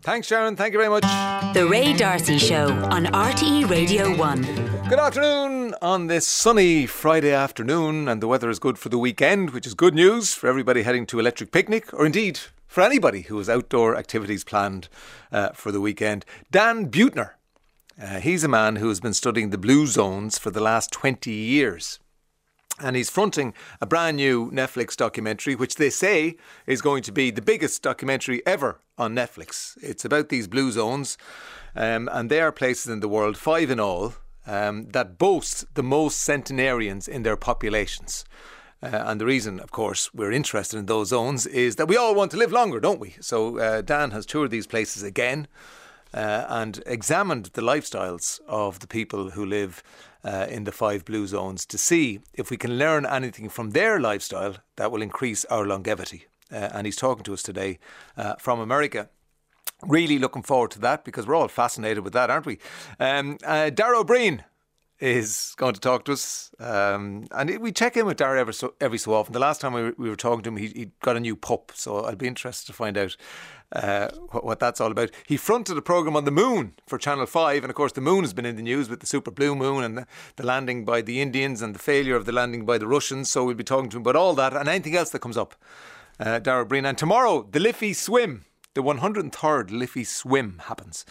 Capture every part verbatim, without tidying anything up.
Thanks, Sharon. Thank you very much. The Ray D'Arcy Show on R T E Radio one. Good afternoon on this sunny Friday afternoon, and the weather is good for the weekend, which is good news for everybody heading to Electric Picnic, or indeed for anybody who has outdoor activities planned uh, for the weekend. Dan Buettner, uh, he's a man who has been studying the blue zones for the last twenty years. And he's fronting a brand new Netflix documentary, which they say is going to be the biggest documentary ever on Netflix. It's about these blue zones, um, and they are places in the world, five in all, um, that boast the most centenarians in their populations. Uh, and the reason, of course, we're interested in those zones is that we all want to live longer, don't we? So uh, Dan has toured these places again uh, and examined the lifestyles of the people who live Uh, in the five blue zones to see if we can learn anything from their lifestyle that will increase our longevity. Uh, and he's talking to us today uh, from America. Really looking forward to that, because we're all fascinated with that, aren't we? Um, uh, Dara Ó Briain is going to talk to us. Um, and we check in with Dara every so, every so often. The last time we were, we were talking to him, he, he got a new pup. So I'll be interested to find out Uh, what, what that's all about. He fronted a programme on the moon for Channel five, and of course the moon has been in the news with the super blue moon and the, the landing by the Indians and the failure of the landing by the Russians. So we'll be talking to him about all that and anything else that comes up. uh, Dara Ó Briain. And tomorrow the Liffey Swim, the one hundred third Liffey Swim happens,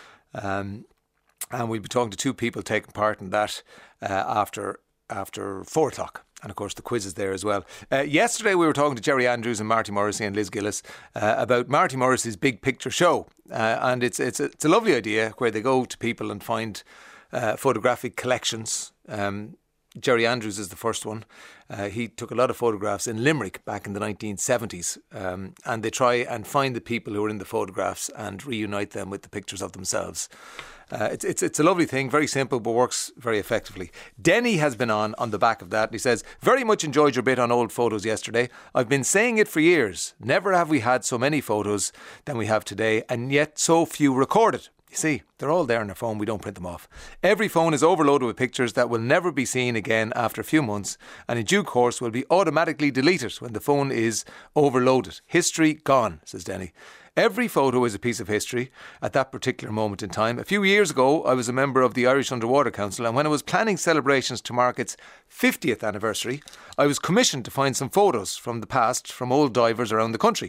um, and we'll be talking to two people taking part in that uh, after after four o'clock. And of course the quiz is there as well. Uh, yesterday we were talking to Jerry Andrews and Marty Morrissey and Liz Gillis uh, about Marty Morrissey's Big Picture Show. Uh, and it's, it's, it's a lovely idea where they go to people and find uh, photographic collections. Um, Jerry Andrews is the first one. Uh, he took a lot of photographs in Limerick back in the nineteen seventies. Um, and they try and find the people who are in the photographs and reunite them with the pictures of themselves. Uh, it's, it's it's a lovely thing, very simple, but works very effectively. Denny has been on on the back of that, and he says, very much enjoyed your bit on old photos yesterday. I've been saying it for years. Never have we had so many photos than we have today, and yet so few recorded. You see, they're all there on their phone, we don't print them off. Every phone is overloaded with pictures that will never be seen again after a few months, and in due course will be automatically deleted when the phone is overloaded. History gone, says Denny. Every photo is a piece of history at that particular moment in time. A few years ago, I was a member of the Irish Underwater Council, and when I was planning celebrations to mark its fiftieth anniversary, I was commissioned to find some photos from the past from old divers around the country.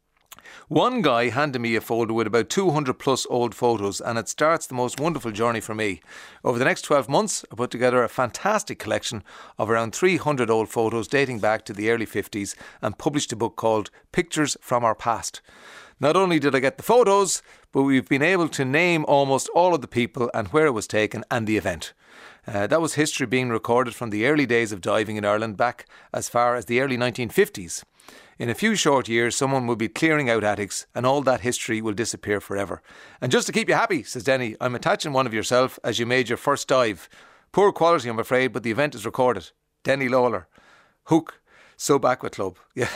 One guy handed me a folder with about two hundred plus old photos, and it starts the most wonderful journey for me. Over the next twelve months, I put together a fantastic collection of around three hundred old photos dating back to the early fifties and published a book called Pictures from Our Past. Not only did I get the photos, but we've been able to name almost all of the people and where it was taken and the event. Uh, that was history being recorded from the early days of diving in Ireland back as far as the early nineteen fifties. In a few short years, someone will be clearing out attics and all that history will disappear forever. And just to keep you happy, says Denny, I'm attaching one of yourself as you made your first dive. Poor quality, I'm afraid, but the event is recorded. Denny Lawler. Hook. Sub Aqua Club. Yeah,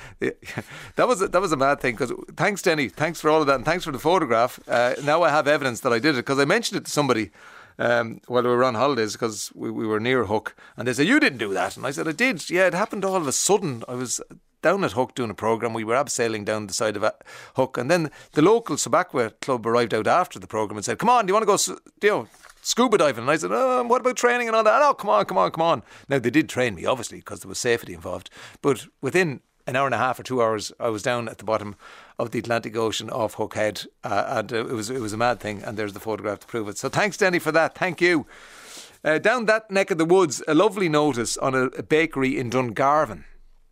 that was a, that was a mad thing. Because thanks, Denny. Thanks for all of that, and thanks for the photograph. Uh, now I have evidence that I did it, because I mentioned it to somebody um, while we were on holidays, because we, we were near Hook, and they said, "You didn't do that," and I said, "I did." Yeah, it happened all of a sudden. I was down at Hook doing a programme. We were abseiling down the side of Hook, and then the local Sub Aqua Club arrived out after the programme and said, "Come on, do you want to go?" You know, scuba diving. And I said, oh, what about training and all that? Oh, come on, come on, come on. Now, they did train me, obviously, because there was safety involved. But within an hour and a half or two hours, I was down at the bottom of the Atlantic Ocean off Hook Head. Uh, and uh, it was it was a mad thing. And there's the photograph to prove it. So thanks, Denny, for that. Thank you. Uh, down that neck of the woods, a lovely notice on a, a bakery in Dungarvan.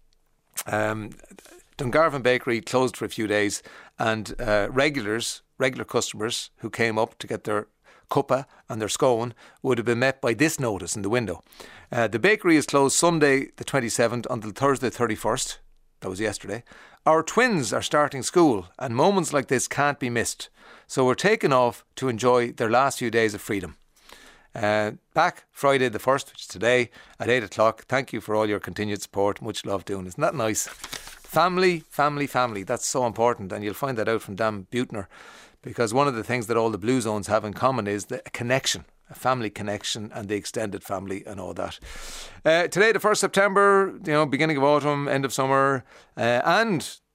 Um, Dungarvan Bakery closed for a few days. And uh, regulars, regular customers who came up to get their cuppa and their scone would have been met by this notice in the window. Uh, the bakery is closed Sunday the twenty-seventh until Thursday the thirty-first. That was yesterday. Our twins are starting school and moments like this can't be missed. So we're taking off to enjoy their last few days of freedom. Uh, back Friday the first, which is today, at eight o'clock. Thank you for all your continued support. Much love doing. Isn't that nice? Family, family, family. That's so important, and you'll find that out from Dan Buettner, because one of the things that all the blue zones have in common is the connection, a family connection, and the extended family and all that. Uh, today, the first of September, you know, beginning of autumn, end of summer, uh, and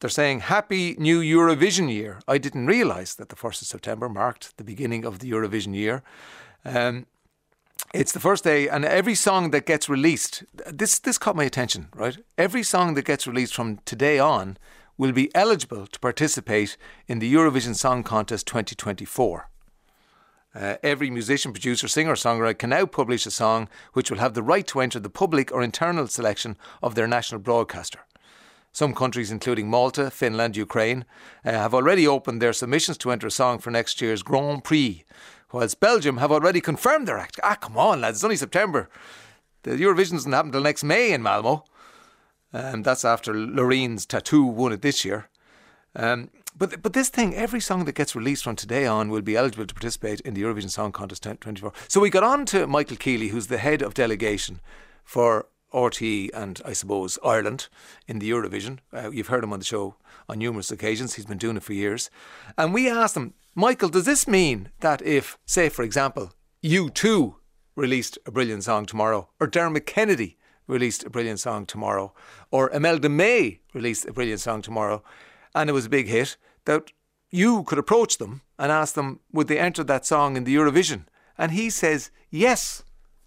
They're saying, Happy New Eurovision Year. I didn't realise that the first of September marked the beginning of the Eurovision year. Um, it's the first day, and every song that gets released, this, this caught my attention, right? Every song that gets released from today on will be eligible to participate in the Eurovision Song Contest twenty twenty-four. Uh, every musician, producer, singer or songwriter can now publish a song which will have the right to enter the public or internal selection of their national broadcaster. Some countries, including Malta, Finland, Ukraine, uh, have already opened their submissions to enter a song for next year's Grand Prix, whilst Belgium have already confirmed their act. Ah, come on, lads, it's only September. The Eurovision doesn't happen till next May in Malmo. Um, that's after Lorene's Tattoo won it this year. Um, but but this thing, every song that gets released from today on will be eligible to participate in the Eurovision Song Contest twenty twenty-four. So we got on to Michael Keeley, who's the head of delegation for R T E and, I suppose, Ireland in the Eurovision. Uh, you've heard him on the show on numerous occasions. He's been doing it for years. And we asked him, Michael, does this mean that if, say, for example, U two released a brilliant song tomorrow, or Dermot Kennedy released a brilliant song tomorrow, or Imelda May released a brilliant song tomorrow, and it was a big hit, that you could approach them and ask them, would they enter that song in the Eurovision? And he says, yes.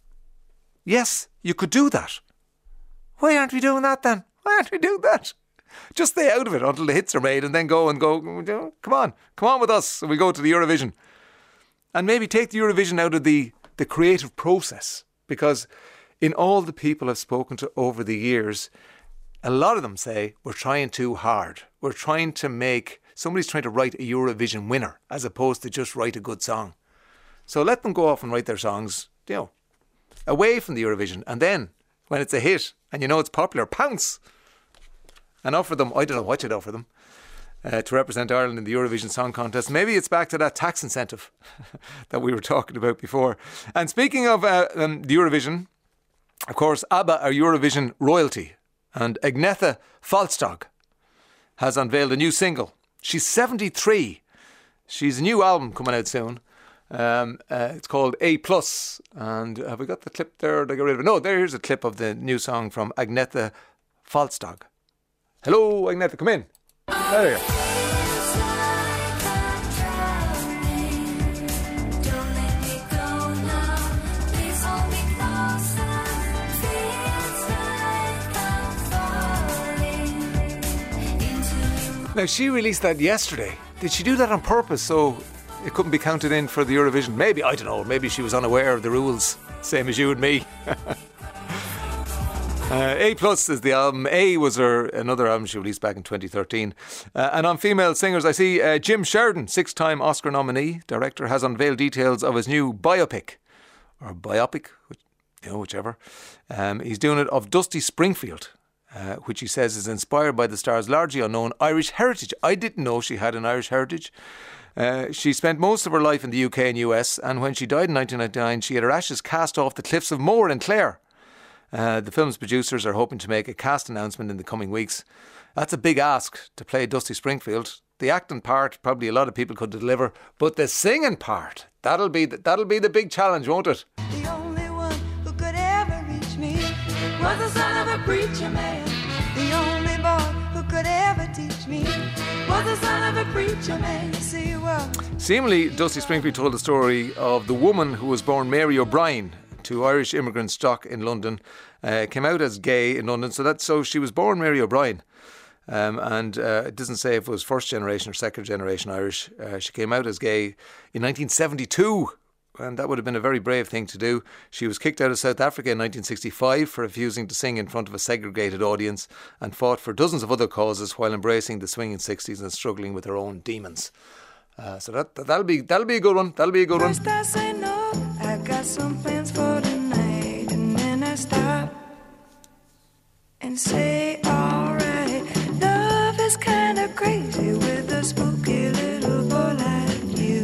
Yes, you could do that. Why aren't we doing that then? Why aren't we doing that? Just stay out of it until the hits are made and then go and go, come on, come on with us. And we go to the Eurovision. And maybe take the Eurovision out of the, the creative process. Because in all the people I've spoken to over the years, a lot of them say, we're trying too hard. We're trying to make, somebody's trying to write a Eurovision winner as opposed to just write a good song. So let them go off and write their songs, you know, away from the Eurovision. And then, when it's a hit and you know it's popular, pounce and offer them, I don't know what you'd offer them, uh, to represent Ireland in the Eurovision Song Contest. Maybe it's back to that tax incentive that we were talking about before. And speaking of uh, um, the Eurovision, of course, ABBA are Eurovision royalty. And Agnetha Falstog has unveiled a new single. She's seventy-three. She's a new album coming out soon. Um, uh, it's called A Plus. And have we got the clip there? Did I get rid of it? No, there's a clip of the new song from Agnetha Falstog. Hello, Agnetha, come in. There you go. Now, she released that yesterday. Did she do that on purpose so it couldn't be counted in for the Eurovision? Maybe, I don't know, maybe she was unaware of the rules, same as you and me. uh, A Plus is the album. A was her another album she released back in twenty thirteen. Uh, and on female singers, I see uh, Jim Sheridan, six-time Oscar nominee, director, has unveiled details of his new biopic, or biopic, you know, whichever. Um, he's doing it of Dusty Springfield. Uh, which he says is inspired by the star's largely unknown Irish heritage. I didn't know she had an Irish heritage. Uh, she spent most of her life in the U K and U S, and when she died in nineteen ninety-nine, she had her ashes cast off the cliffs of Moher in Clare. Uh, the film's producers are hoping to make a cast announcement in the coming weeks. That's a big ask to play Dusty Springfield. The acting part, probably a lot of people could deliver, but the singing part, that'll be the, that'll be the big challenge, won't it? The only one who could ever reach me was the son of a preacher man. The only boy who could ever teach me was the son of a preacher man. See what? Seemingly, Dusty Springfield told the story of the woman who was born Mary O'Brien to Irish immigrant stock in London. Uh, came out as gay in London, so that's so she was born Mary O'Brien. Um, and uh, it doesn't say if it was first generation or second generation Irish. Uh, she came out as gay in nineteen seventy-two. And that would have been a very brave thing to do. She was kicked out of South Africa in nineteen sixty-five for refusing to sing in front of a segregated audience, and fought for dozens of other causes while embracing the swinging sixties and struggling with her own demons. Uh, so that, that'll be that'll be a good one. That'll be a good one. First I say no, I got some plans for tonight, and then I stop and say alright. Love is kinda crazy with a spooky little boy like you.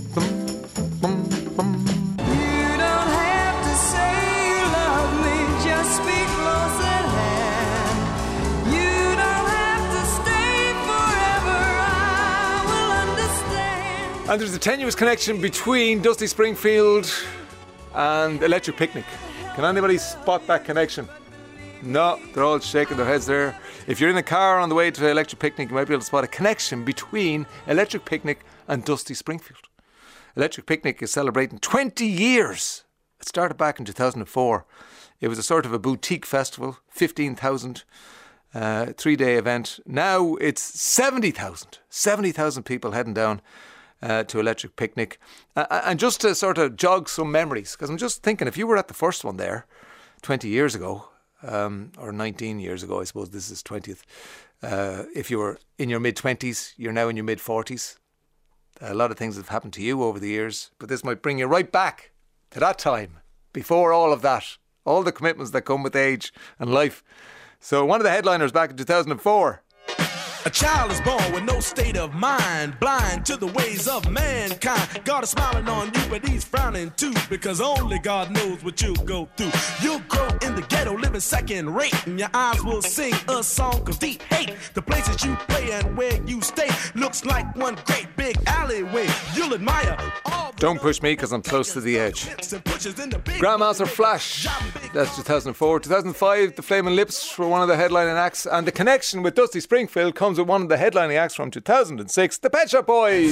And there's a tenuous connection between Dusty Springfield and Electric Picnic. Can anybody spot that connection? No, they're all shaking their heads there. If you're in a car on the way to Electric Picnic, you might be able to spot a connection between Electric Picnic and Dusty Springfield. Electric Picnic is celebrating twenty years. It started back in two thousand four. It was a sort of a boutique festival, fifteen thousand, uh, three-day event. Now it's seventy thousand. seventy thousand people heading down uh, to Electric Picnic. Uh, and just to sort of jog some memories, because I'm just thinking, if you were at the first one there twenty years ago, um, or nineteen years ago, I suppose this is twentieth. Uh, if you were in your mid-twenties, you're now in your mid-forties. A lot of things have happened to you over the years, but this might bring you right back to that time, before all of that, all the commitments that come with age and life. So one of the headliners back in two thousand four. A child is born with no state of mind, blind to the ways of mankind. God is smiling on you, but he's frowning too, because only God knows what you'll go through. You'll grow in the ghetto, living second rate, and your eyes will sing a song of deep hate. The places you play and where you stay looks like one great big alleyway. You'll admire all the... Don't push me, because I'm close to the edge. Grandmaster Flash, that's two thousand four. two thousand five, the Flaming Lips were one of the headlining acts, and the connection with Dusty Springfield comes with one of the headlining acts from two thousand six, the Pet Shop Boys.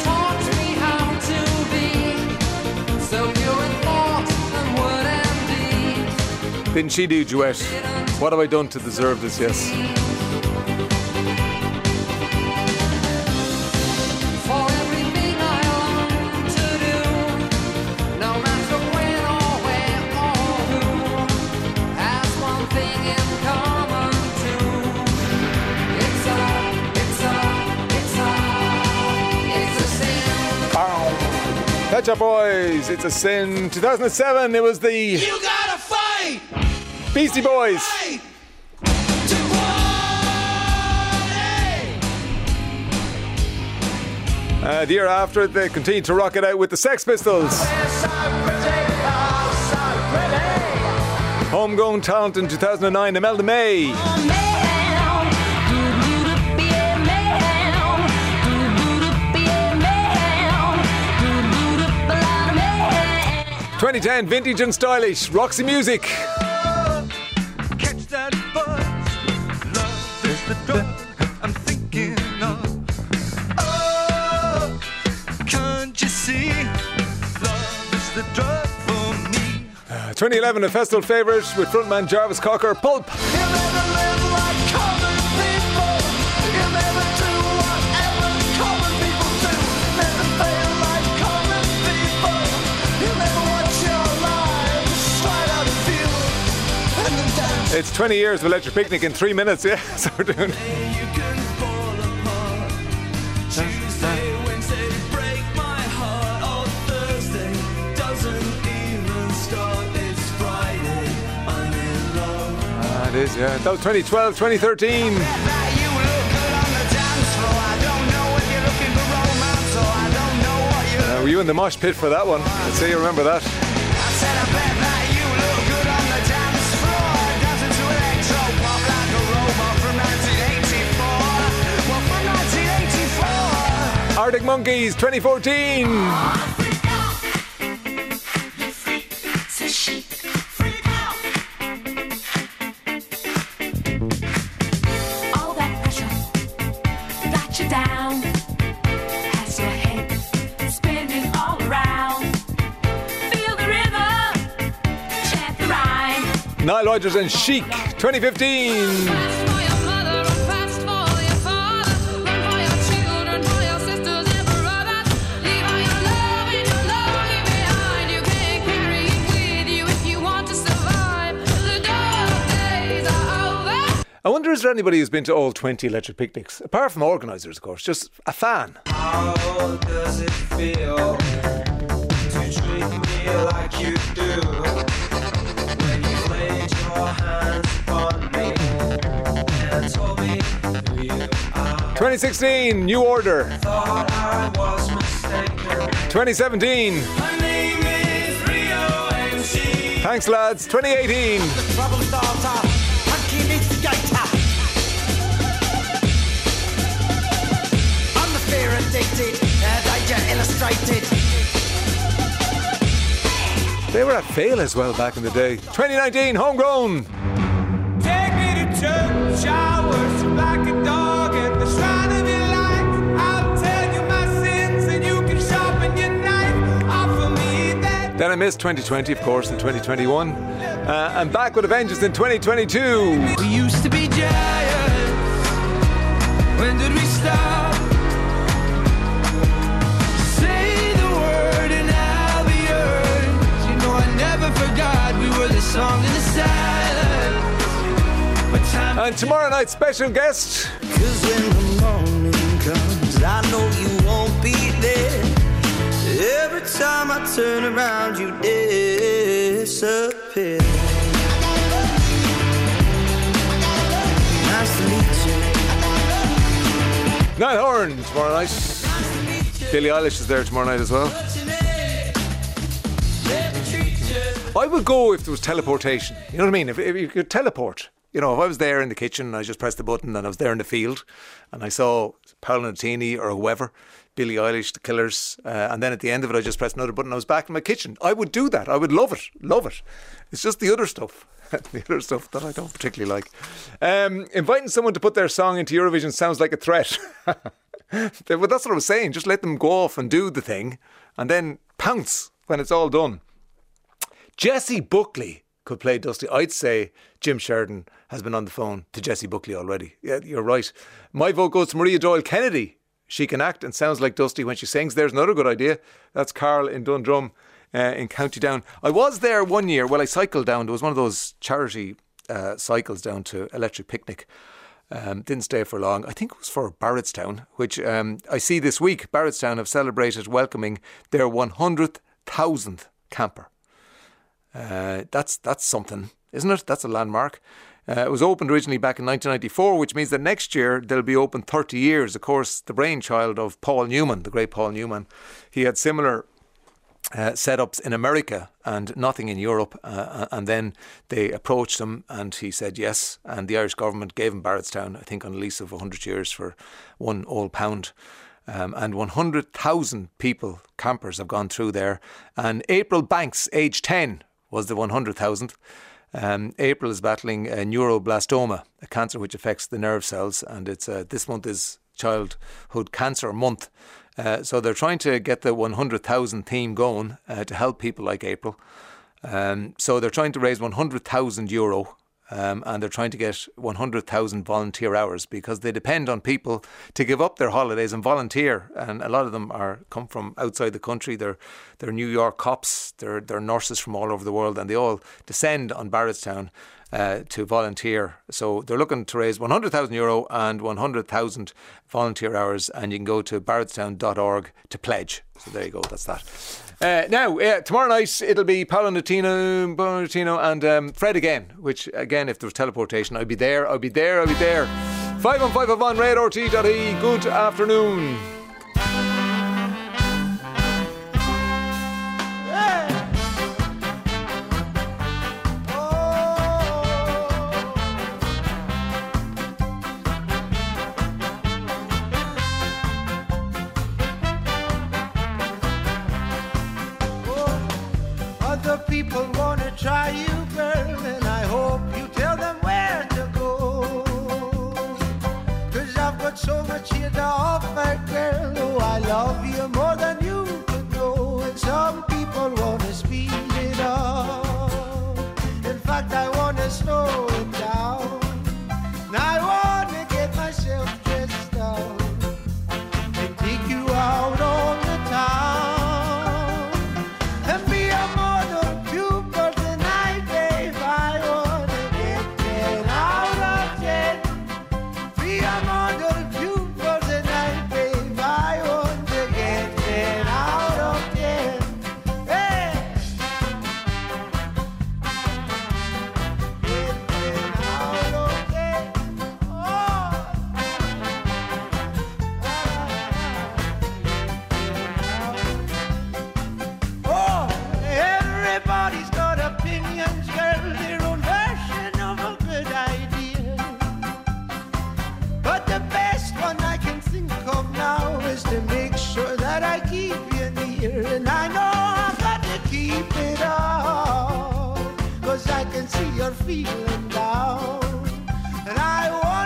Didn't she do duet? What have I done to deserve this? Yes. Pet Shop Boys, It's a Sin. two thousand seven, it was the You gotta fight! Beastie Boys. Fight! Uh, the year after, they continued to rock it out with the Sex Pistols. Homegrown talent in two thousand nine, Imelda May. twenty ten, vintage and stylish, Roxy Music. Catch that buzz, love is the drug I'm thinking of. Oh, can't you see, love is the drug for me. Uh, twenty eleven, a festival favourite with frontman Jarvis Cocker, Pulp. You'll never live like common people. You'll never do whatever common people do. Never fail like common people. You'll never watch your lives slide out of view and then dance. It's twenty years of Electric Picnic in three minutes, yeah, so we're doing. You can fall apart. Tuesday, Wednesday, break my heart. Oh, Thursday doesn't even start. It's Friday, I'm in love. Ah, it is, yeah. That was twenty twelve, twenty thirteen. You look good on the dance floor. I don't know if you're looking for romance or I don't know what you're. Uh, were you in the mosh pit for that one? I'd say you remember that. I said I bet that you look good on the dance floor. Dancing to electro pop like a robot from nineteen eighty-four. Well, from nineteen eighty-four. Arctic Monkeys, twenty fourteen. All that pressure got you down, has your head spinning all around. Feel the rhythm, chant the rhyme. Nile Rodgers and Chic, twenty fifteen. Fast for your mother and fast for your father. Run for your children, for your sisters and brothers. Leave all your love and your longing behind. You can't carry it with you if you want to survive. The dark days are over. I wonder, is there anybody who's been to all twenty Electric Picnics? Apart from organisers, of course, just a fan. How does it feel to treat me like you do? When you laid your hands upon me and told me who you are. twenty sixteen, New Order. Thought I was mistaken. twenty seventeen, My name is Rio and she. thanks lads. twenty eighteen, Trouble starter, hunky instigator. I'm the fear addicted, uh, danger illustrated. they were at Fail as well back in the day. twenty nineteen, Homegrown. showers like a dog at the shrine of your life. I'll tell you my sins and you can sharpen your knife. Offer me that. Then I missed twenty twenty, of course, in twenty twenty-one. Uh, and back with a vengeance in twenty twenty-two. We used to be giants. When did we stop? Say the word and I'll be yours. You know I never forgot we were the song in the silence. But time. And tomorrow night's special guest. Cause when the morning comes, I know you won't be there. Every time I turn around, you disappear. Nice to meet you. Niall Horan tomorrow night. Billie Eilish is there tomorrow night as well. I would go if there was teleportation. You know what I mean? If, if you could teleport. You know, if I was there in the kitchen and I just pressed the button and I was there in the field and I saw Paolo Nutini or whoever, Billie Eilish, The Killers, uh, and then at the end of it I just pressed another button and I was back in my kitchen. I would do that. I would love it. Love it. It's just the other stuff. the other stuff that I don't particularly like. Um, inviting someone to put their song into Eurovision sounds like a threat. But that's what I was saying. Just let them go off and do the thing and then pounce when it's all done. Jessie Buckley could play Dusty. I'd say Jim Sheridan has been on the phone to Jessie Buckley already. Yeah, you're right. My vote goes to Maria Doyle Kennedy. She can act and sounds like Dusty when she sings. There's another good idea. That's Carl in Dundrum. Uh, in County Down. I was there one year. Well, I cycled down. There was one of those charity uh, cycles down to Electric Picnic. Um, didn't stay for long. I think it was for Barrettstown, which um, I see this week. Barrettstown have celebrated welcoming their one hundred thousandth camper. Uh, that's that's something, isn't it? That's a landmark. Uh, it was opened originally back in nineteen ninety-four, which means that next year they'll be open thirty years. Of course, the brainchild of Paul Newman, the great Paul Newman. He had similar Uh, setups in America and nothing in Europe, uh, and then they approached him and he said yes, and the Irish government gave him Barrettstown, I think on a lease of one hundred years for one old pound, um, and one hundred thousand people, campers, have gone through there. And April Banks, age ten, was the one hundred thousandth. Um, April is battling a neuroblastoma, a cancer which affects the nerve cells, and it's uh, this month is Childhood Cancer Month. Uh, so they're trying to get the one hundred thousand theme going uh, to help people like April. Um, so they're trying to raise one hundred thousand euro um, and they're trying to get one hundred thousand volunteer hours because they depend on people to give up their holidays and volunteer. And a lot of them are come from outside the country. They're, they're New York cops, they're, they're nurses from all over the world, and they all descend on Barrettstown Uh, to volunteer. So they're looking to raise one hundred thousand euro and one hundred thousand volunteer hours, and you can go to barrettstown dot org to pledge. So there you go, that's that. Uh, now, uh, tomorrow night it'll be Paolo Nutino, Paolo Nutino and um, Fred again, which again, if there was teleportation, I'd be there, I'd be there, I'd be there. five one five one red r t dot I E. Good afternoon. Other people wanna try you, girl, and I hope you tell them where to go. Cause I've got so much here to offer, girl. Oh, I love you more than you could know. And some people wanna speed it up. In fact, I wanna slow it down. Now I wanna get myself dressed up and take you out on the town. And be a model too for the night, babe. I wanna get ten out of ten. Be a model too for the night, babe. I want to get ten out of ten. Hey! Get ten out of ten. Oh! Oh, everybody's got opinions, girl, their own version of a good idea. But the best one I can think of now is to make sure that I keep you near. And I know I've got to keep it up, cause I can see you're feeling down. And I want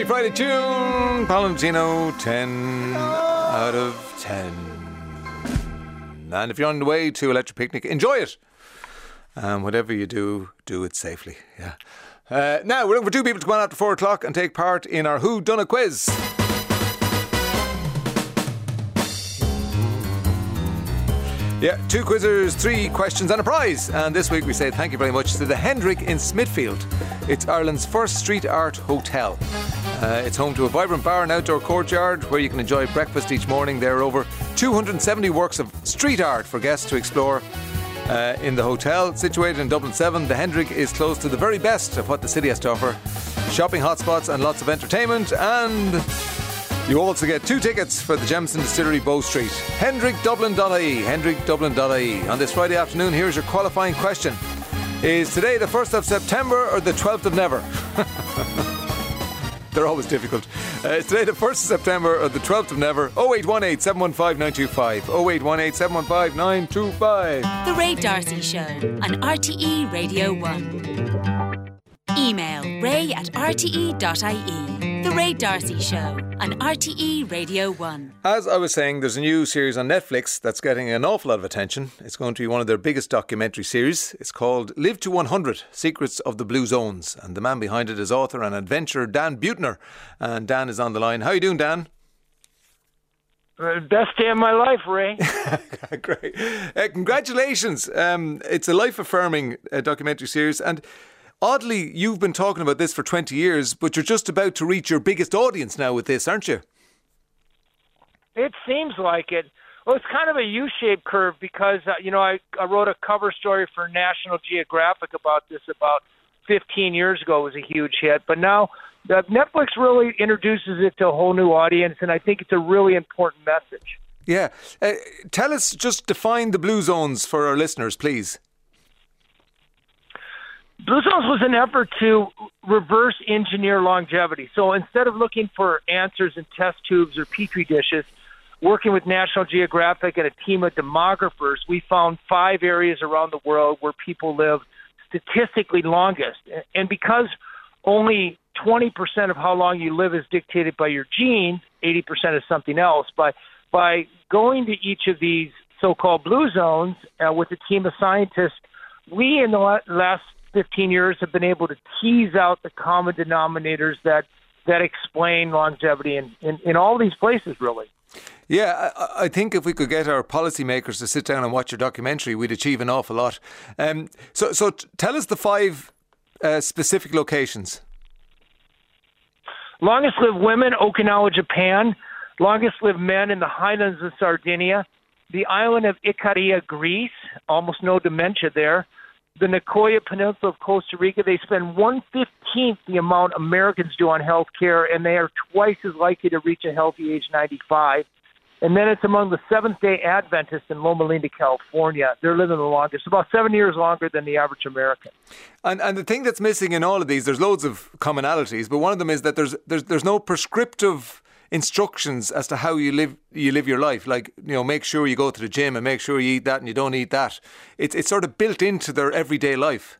Happy Friday tune. Palantino, ten out of ten. And if you're on the way to Electric Picnic, enjoy it. And whatever you do, do it safely. Yeah. Uh, now, we're looking for two people to come on after four o'clock and take part in our Who Done a Quiz. Yeah, two quizzers, three questions and a prize. And this week we say thank you very much to the Hendrick in Smithfield. It's Ireland's first street art hotel. Uh, it's home to a vibrant bar and outdoor courtyard where you can enjoy breakfast each morning. There are over two hundred seventy works of street art for guests to explore uh, in the hotel. Situated in Dublin seven, the Hendrick is close to the very best of what the city has to offer. Shopping hotspots and lots of entertainment, and you also get two tickets for the Jameson Distillery Bow Street. Hendrick Dublin dot I E, Hendrick Dublin dot I E. On this Friday afternoon, here's your qualifying question. Is today the first of September or the twelfth of never? They're always difficult. Uh, is today the first of September or the twelfth of never? oh eight one eight, seven one five, nine two five. oh eight one eight, seven one five, nine two five. The Ray D'Arcy Show on R T E Radio one. Email ray at r t e dot i e. The Ray D'Arcy Show on R T E Radio one. As I was saying, there's a new series on Netflix that's getting an awful lot of attention. It's going to be one of their biggest documentary series. It's called Live to one hundred, Secrets of the Blue Zones. And the man behind it is author and adventurer Dan Buettner. And Dan is on the line. How are you doing, Dan? Uh, best day of my life, Ray. Great. Uh, congratulations. Um, it's a life-affirming uh, documentary series. And oddly, you've been talking about this for twenty years, but you're just about to reach your biggest audience now with this, aren't you? It seems like it. Well, it's kind of a U-shaped curve because, uh, you know, I, I wrote a cover story for National Geographic about this about fifteen years ago. It was a huge hit. But now uh, Netflix really introduces it to a whole new audience, and I think it's a really important message. Yeah. Uh, tell us, just define the blue zones for our listeners, please. Blue Zones was an effort to reverse engineer longevity. So instead of looking for answers in test tubes or petri dishes, working with National Geographic and a team of demographers, we found five areas around the world where people live statistically longest. And because only twenty percent of how long you live is dictated by your genes, eighty percent is something else. By, by going to each of these so-called blue zones uh, with a team of scientists, we in the la- last fifteen years have been able to tease out the common denominators that that explain longevity in, in, in all these places, really. Yeah, I, I think if we could get our policymakers to sit down and watch your documentary, we'd achieve an awful lot. Um, so, so t- tell us the five uh, specific locations. Longest lived women, Okinawa, Japan. Longest lived men in the highlands of Sardinia. The island of Icaria, Greece. Almost no dementia there. The Nicoya Peninsula of Costa Rica. They spend one fifteenth the amount Americans do on health care, and they are twice as likely to reach a healthy age ninety-five. And then it's among the Seventh-day Adventists in Loma Linda, California. They're living the longest, about seven years longer than the average American. And and the thing that's missing in all of these, there's loads of commonalities, but one of them is that there's there's there's no prescriptive instructions as to how you live you live your life. Like, you know, make sure you go to the gym and make sure you eat that and you don't eat that. It's it's sort of built into their everyday life.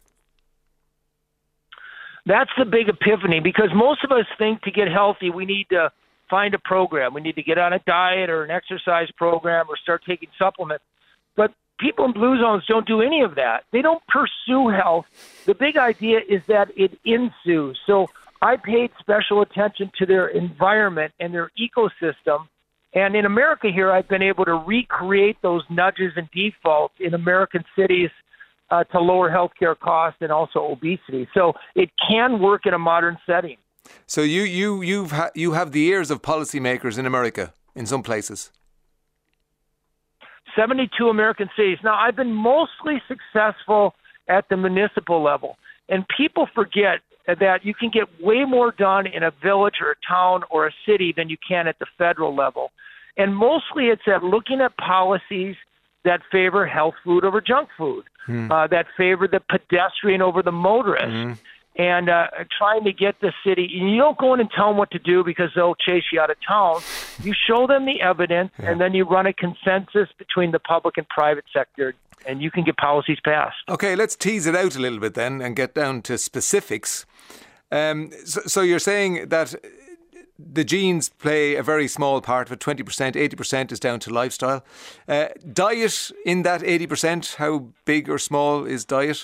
That's the big epiphany, because most of us think to get healthy we need to find a program. We need to get on a diet or an exercise program or start taking supplements. But people in blue zones don't do any of that. They don't pursue health. The big idea is that it ensues. So I paid special attention to their environment and their ecosystem. And in America here, I've been able to recreate those nudges and defaults in American cities uh, to lower healthcare costs and also obesity. So it can work in a modern setting. So you you you've ha- you have the ears of policymakers in America in some places. seventy-two American cities. Now, I've been mostly successful at the municipal level, and people forget that you can get way more done in a village or a town or a city than you can at the federal level. And mostly it's at looking at policies that favor health food over junk food, hmm. uh, that favor the pedestrian over the motorist, hmm. and uh, trying to get the city. And you don't go in and tell them what to do because they'll chase you out of town. You show them the evidence, yeah. and then you run a consensus between the public and private sector, and you can get policies passed. Okay, let's tease it out a little bit then and get down to specifics. Um, so, so you're saying that the genes play a very small part of it, twenty percent, eighty percent is down to lifestyle. Uh, diet in that eighty percent, how big or small is diet?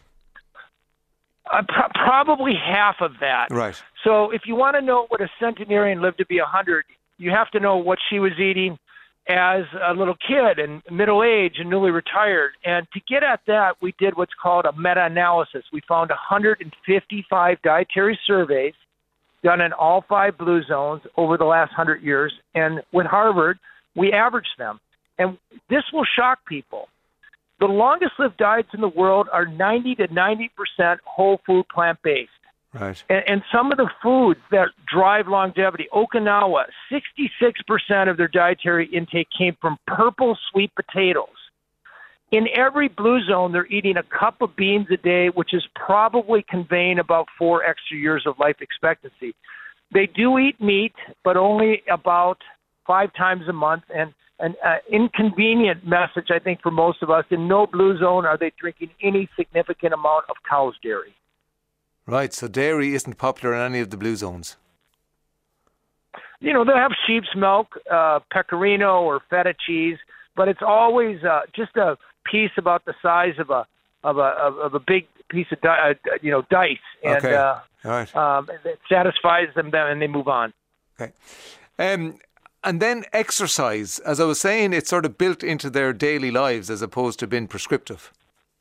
Uh, pr- probably half of that. Right. So if you want to know what a centenarian lived to be one hundred, you have to know what she was eating as a little kid and middle age and newly retired. And to get at that, we did what's called a meta-analysis. We found one hundred fifty-five dietary surveys done in all five blue zones over the last one hundred years. And with Harvard, we averaged them. And this will shock people. The longest lived diets in the world are ninety to ninety percent whole food plant-based. Right. And, and some of the foods that drive longevity, Okinawa, sixty-six percent of their dietary intake came from purple sweet potatoes. In every blue zone, they're eating a cup of beans a day, which is probably conveying about four extra years of life expectancy. They do eat meat, but only about five times a month. And an uh, inconvenient message, I think, for most of us. In no blue zone are they drinking any significant amount of cow's dairy. Right, so dairy isn't popular in any of the blue zones. You know, they'll have sheep's milk, uh, pecorino or feta cheese, but it's always uh, just a piece about the size of a of a of, of a big piece of di- uh, you know dice, and Okay. uh, All right. um, it satisfies them, and they move on. Okay. Um, and then exercise, as I was saying, it's sort of built into their daily lives as opposed to being prescriptive.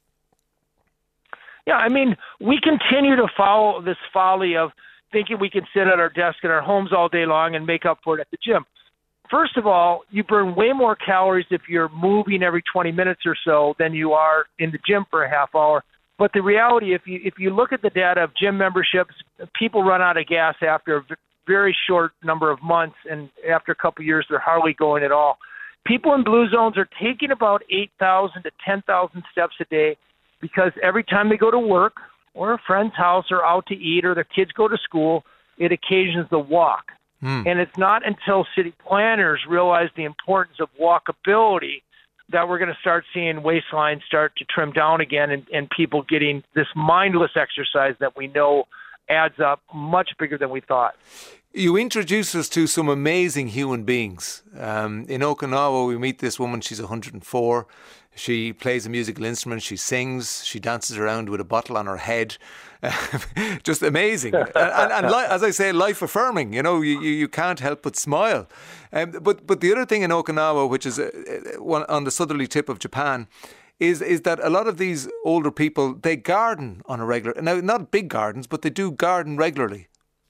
Yeah, I mean, we continue to follow this folly of thinking we can sit at our desk in our homes all day long and make up for it at the gym. First of all, you burn way more calories if you're moving every twenty minutes or so than you are in the gym for a half hour. But the reality, if you if you look at the data of gym memberships, people run out of gas after a v- very short number of months, and after a couple of years, they're hardly going at all. People in blue zones are taking about eight thousand to ten thousand steps a day because every time they go to work or a friend's house or out to eat or their kids go to school, it occasions the walk. Mm. And it's not until city planners realize the importance of walkability that we're going to start seeing waistlines start to trim down again, and, and people getting this mindless exercise that we know adds up much bigger than we thought. You introduce us to some amazing human beings. Um, in Okinawa, we meet this woman. She's one hundred four. She plays a musical instrument. She sings. She dances around with a bottle on her head. Just amazing. and and, and li- as I say, life affirming. You know, you, you, you can't help but smile. Um, but but the other thing in Okinawa, which is uh, one on the southerly tip of Japan, is is that a lot of these older people, they garden on a regular. Now, not big gardens, but they do garden regularly.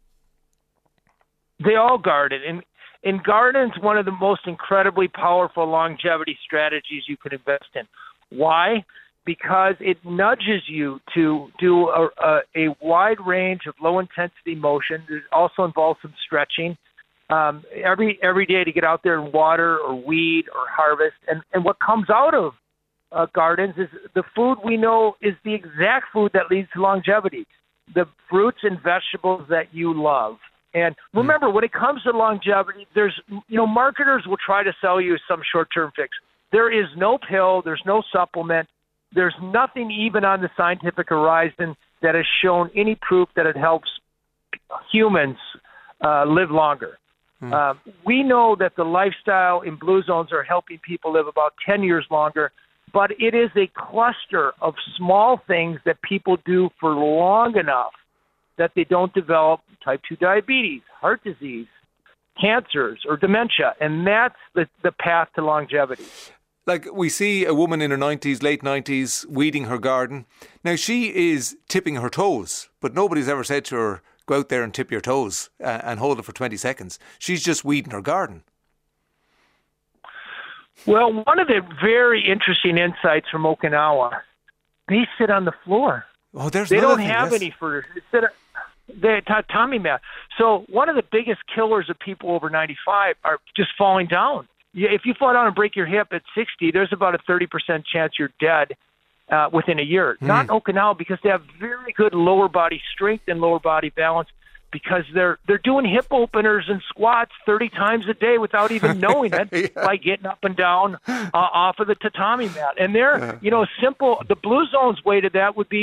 They all garden. And in gardens, one of the most incredibly powerful longevity strategies you can invest in. Why? Because it nudges you to do a, a, a wide range of low-intensity motion. It also involves some stretching. Um, every every day to get out there and water or weed or harvest. And, and what comes out of uh, gardens is the food we know is the exact food that leads to longevity, the fruits and vegetables that you love. And remember, when it comes to longevity, there's, you know, marketers will try to sell you some short-term fix. There is no pill. There's no supplement. There's nothing even on the scientific horizon that has shown any proof that it helps humans uh, live longer. Hmm. Uh, we know that the lifestyle in blue zones are helping people live about ten years longer, but it is a cluster of small things that people do for long enough that they don't develop type two diabetes, heart disease, cancers, or dementia. And that's the, the path to longevity. Like, we see a woman in her nineties, late nineties, weeding her garden. Now, she is tipping her toes, but nobody's ever said to her, go out there and tip your toes uh, and hold it for twenty seconds. She's just weeding her garden. Well, one of the very interesting insights from Okinawa, they sit on the floor. Oh, there's They another don't thing, have yes. any for they sit they tatami mat. So one of the biggest killers of people over ninety-five are just falling down. Yeah, if you fall down and break your hip at sixty, there's about a thirty percent chance you're dead uh, within a year. Hmm. Not in Okinawa, because they have very good lower body strength and lower body balance, because they're they're doing hip openers and squats thirty times a day without even knowing it Yeah. by getting up and down uh, off of the tatami mat. And they're, you know, simple, the blue zone's way to that would be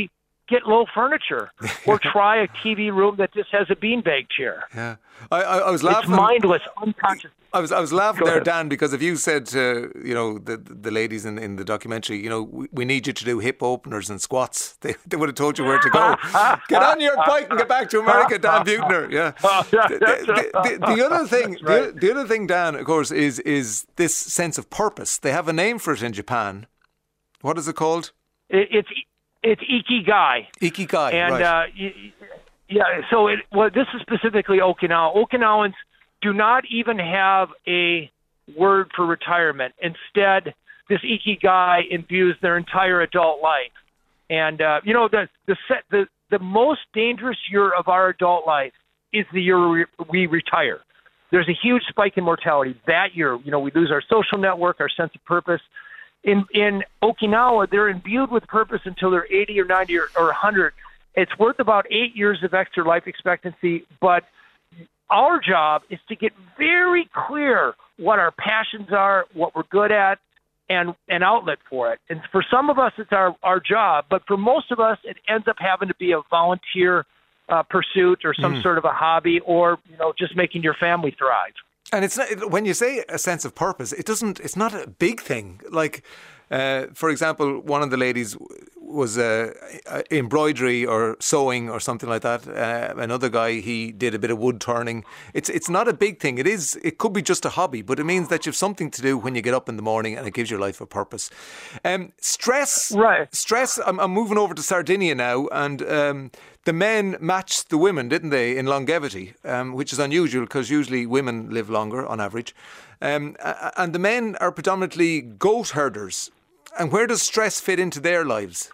get low furniture or try a T V room that just has a beanbag chair. Yeah, I, I, I was It's laughing. mindless, unconscious. I was I was laughing Go there, ahead. Dan, because if you said to you know the the ladies in, in the documentary, you know, we, we need you to do hip openers and squats, they, they would have told you where to go. Get on your bike and get back to America, Dan Buettner. Yeah. The, the, the, the other thing, the, the other thing, Dan, of course, is is this sense of purpose. They have a name for it in Japan. What is it called? It, it's it's ikigai. Ikigai. And right. uh, y- y- yeah, so it, well, this is specifically Okinawa. Okinawans do not even have a word for retirement. Instead, this ikigai imbues their entire adult life. And uh, you know, the the set, the the most dangerous year of our adult life is the year we, we retire. There's a huge spike in mortality that year. You know, we lose our social network, our sense of purpose. In in Okinawa, they're imbued with purpose until they're eighty or ninety or, or one hundred. It's worth about eight years of extra life expectancy, but our job is to get very clear what our passions are, what we're good at, and an outlet for it. And for some of us, it's our, our job, but for most of us, it ends up having to be a volunteer uh, pursuit or some Mm. sort of a hobby, or you know, just making your family thrive. And it's not, when you say a sense of purpose, it doesn't. It's not a big thing. Like, uh, for example, one of the ladies was uh, uh, embroidery or sewing or something like that. Uh, another guy, he did a bit of wood turning. It's it's not a big thing. It is. It could be just a hobby, but it means that you have something to do when you get up in the morning, and it gives your life a purpose. Um, stress, Right. Stress. I'm, I'm moving over to Sardinia now, and um, the men matched the women, didn't they, in longevity, um, which is unusual because usually women live longer on average. Um, a- and the men are predominantly goat herders. And where does stress fit into their lives?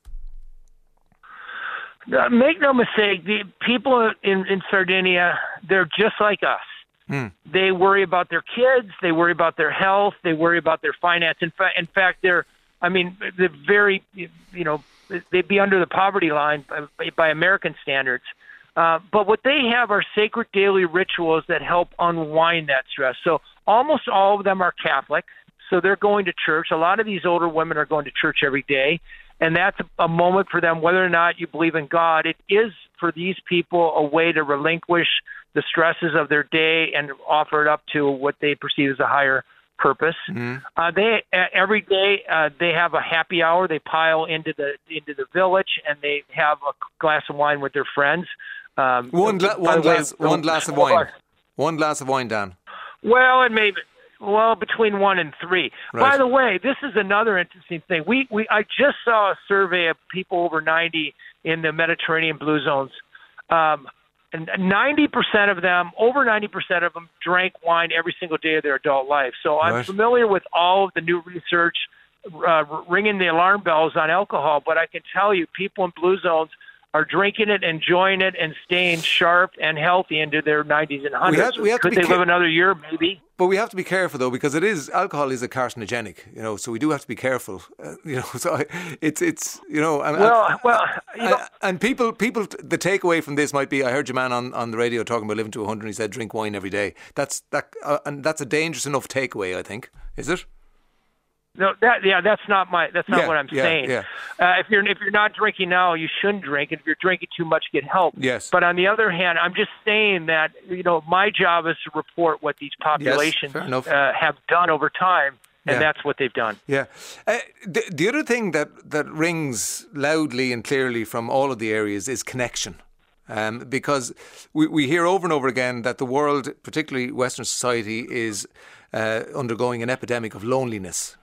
Uh, make no mistake, the people in, in Sardinia, they're just like us. Hmm. They worry about their kids. They worry about their health. They worry about their finance. In fact, in fact, they're, I mean, they're very, you know, they'd be under the poverty line by, by American standards. Uh, but what they have are sacred daily rituals that help unwind that stress. So almost all of them are Catholic. So they're going to church. A lot of these older women are going to church every day. And that's a moment for them, whether or not you believe in God. It is, for these people, a way to relinquish the stresses of their day and offer it up to what they perceive as a higher purpose. Mm-hmm. Uh, they uh, every day uh, they have a happy hour. They pile into the into the village and they have a glass of wine with their friends. Um, One, gla- by one the way, glass, one glass of wine. One glass of wine, Dan. Well, and maybe well between one and three. Right. By the way, this is another interesting thing. We we I just saw a survey of people over ninety in the Mediterranean blue zones. Um, and ninety percent of them, over ninety percent of them, drank wine every single day of their adult life. So I'm Right. familiar with all of the new research uh, ringing the alarm bells on alcohol, but I can tell you people in blue zones are drinking it, enjoying it, and staying sharp and healthy into their nineties and hundreds. have- we have to Could be they ca- live another year? Maybe. But we have to be careful, though, because it is alcohol is a carcinogenic, you know. So we do have to be careful, uh, you know. So I, it's it's you know. And, Well, well, you know, and, and people people the takeaway from this might be: I heard your man on, on the radio talking about living to a hundred. He said, "Drink wine every day." That's that, uh, and that's a dangerous enough takeaway. I think, is it? no, that yeah, that's not my that's not Yeah, what I'm yeah, saying. yeah. Uh, if you're if you're not drinking now, you shouldn't drink. And if you're drinking too much, get help. Yes. But on the other hand, I'm just saying that you know my job is to report what these populations fair enough. uh, have done over time, and Yeah. that's what they've done. Yeah. Uh, the, the other thing that, that rings loudly and clearly from all of the areas is connection. Um, because we, we hear over and over again that the world, particularly Western society, is uh, undergoing an epidemic of loneliness.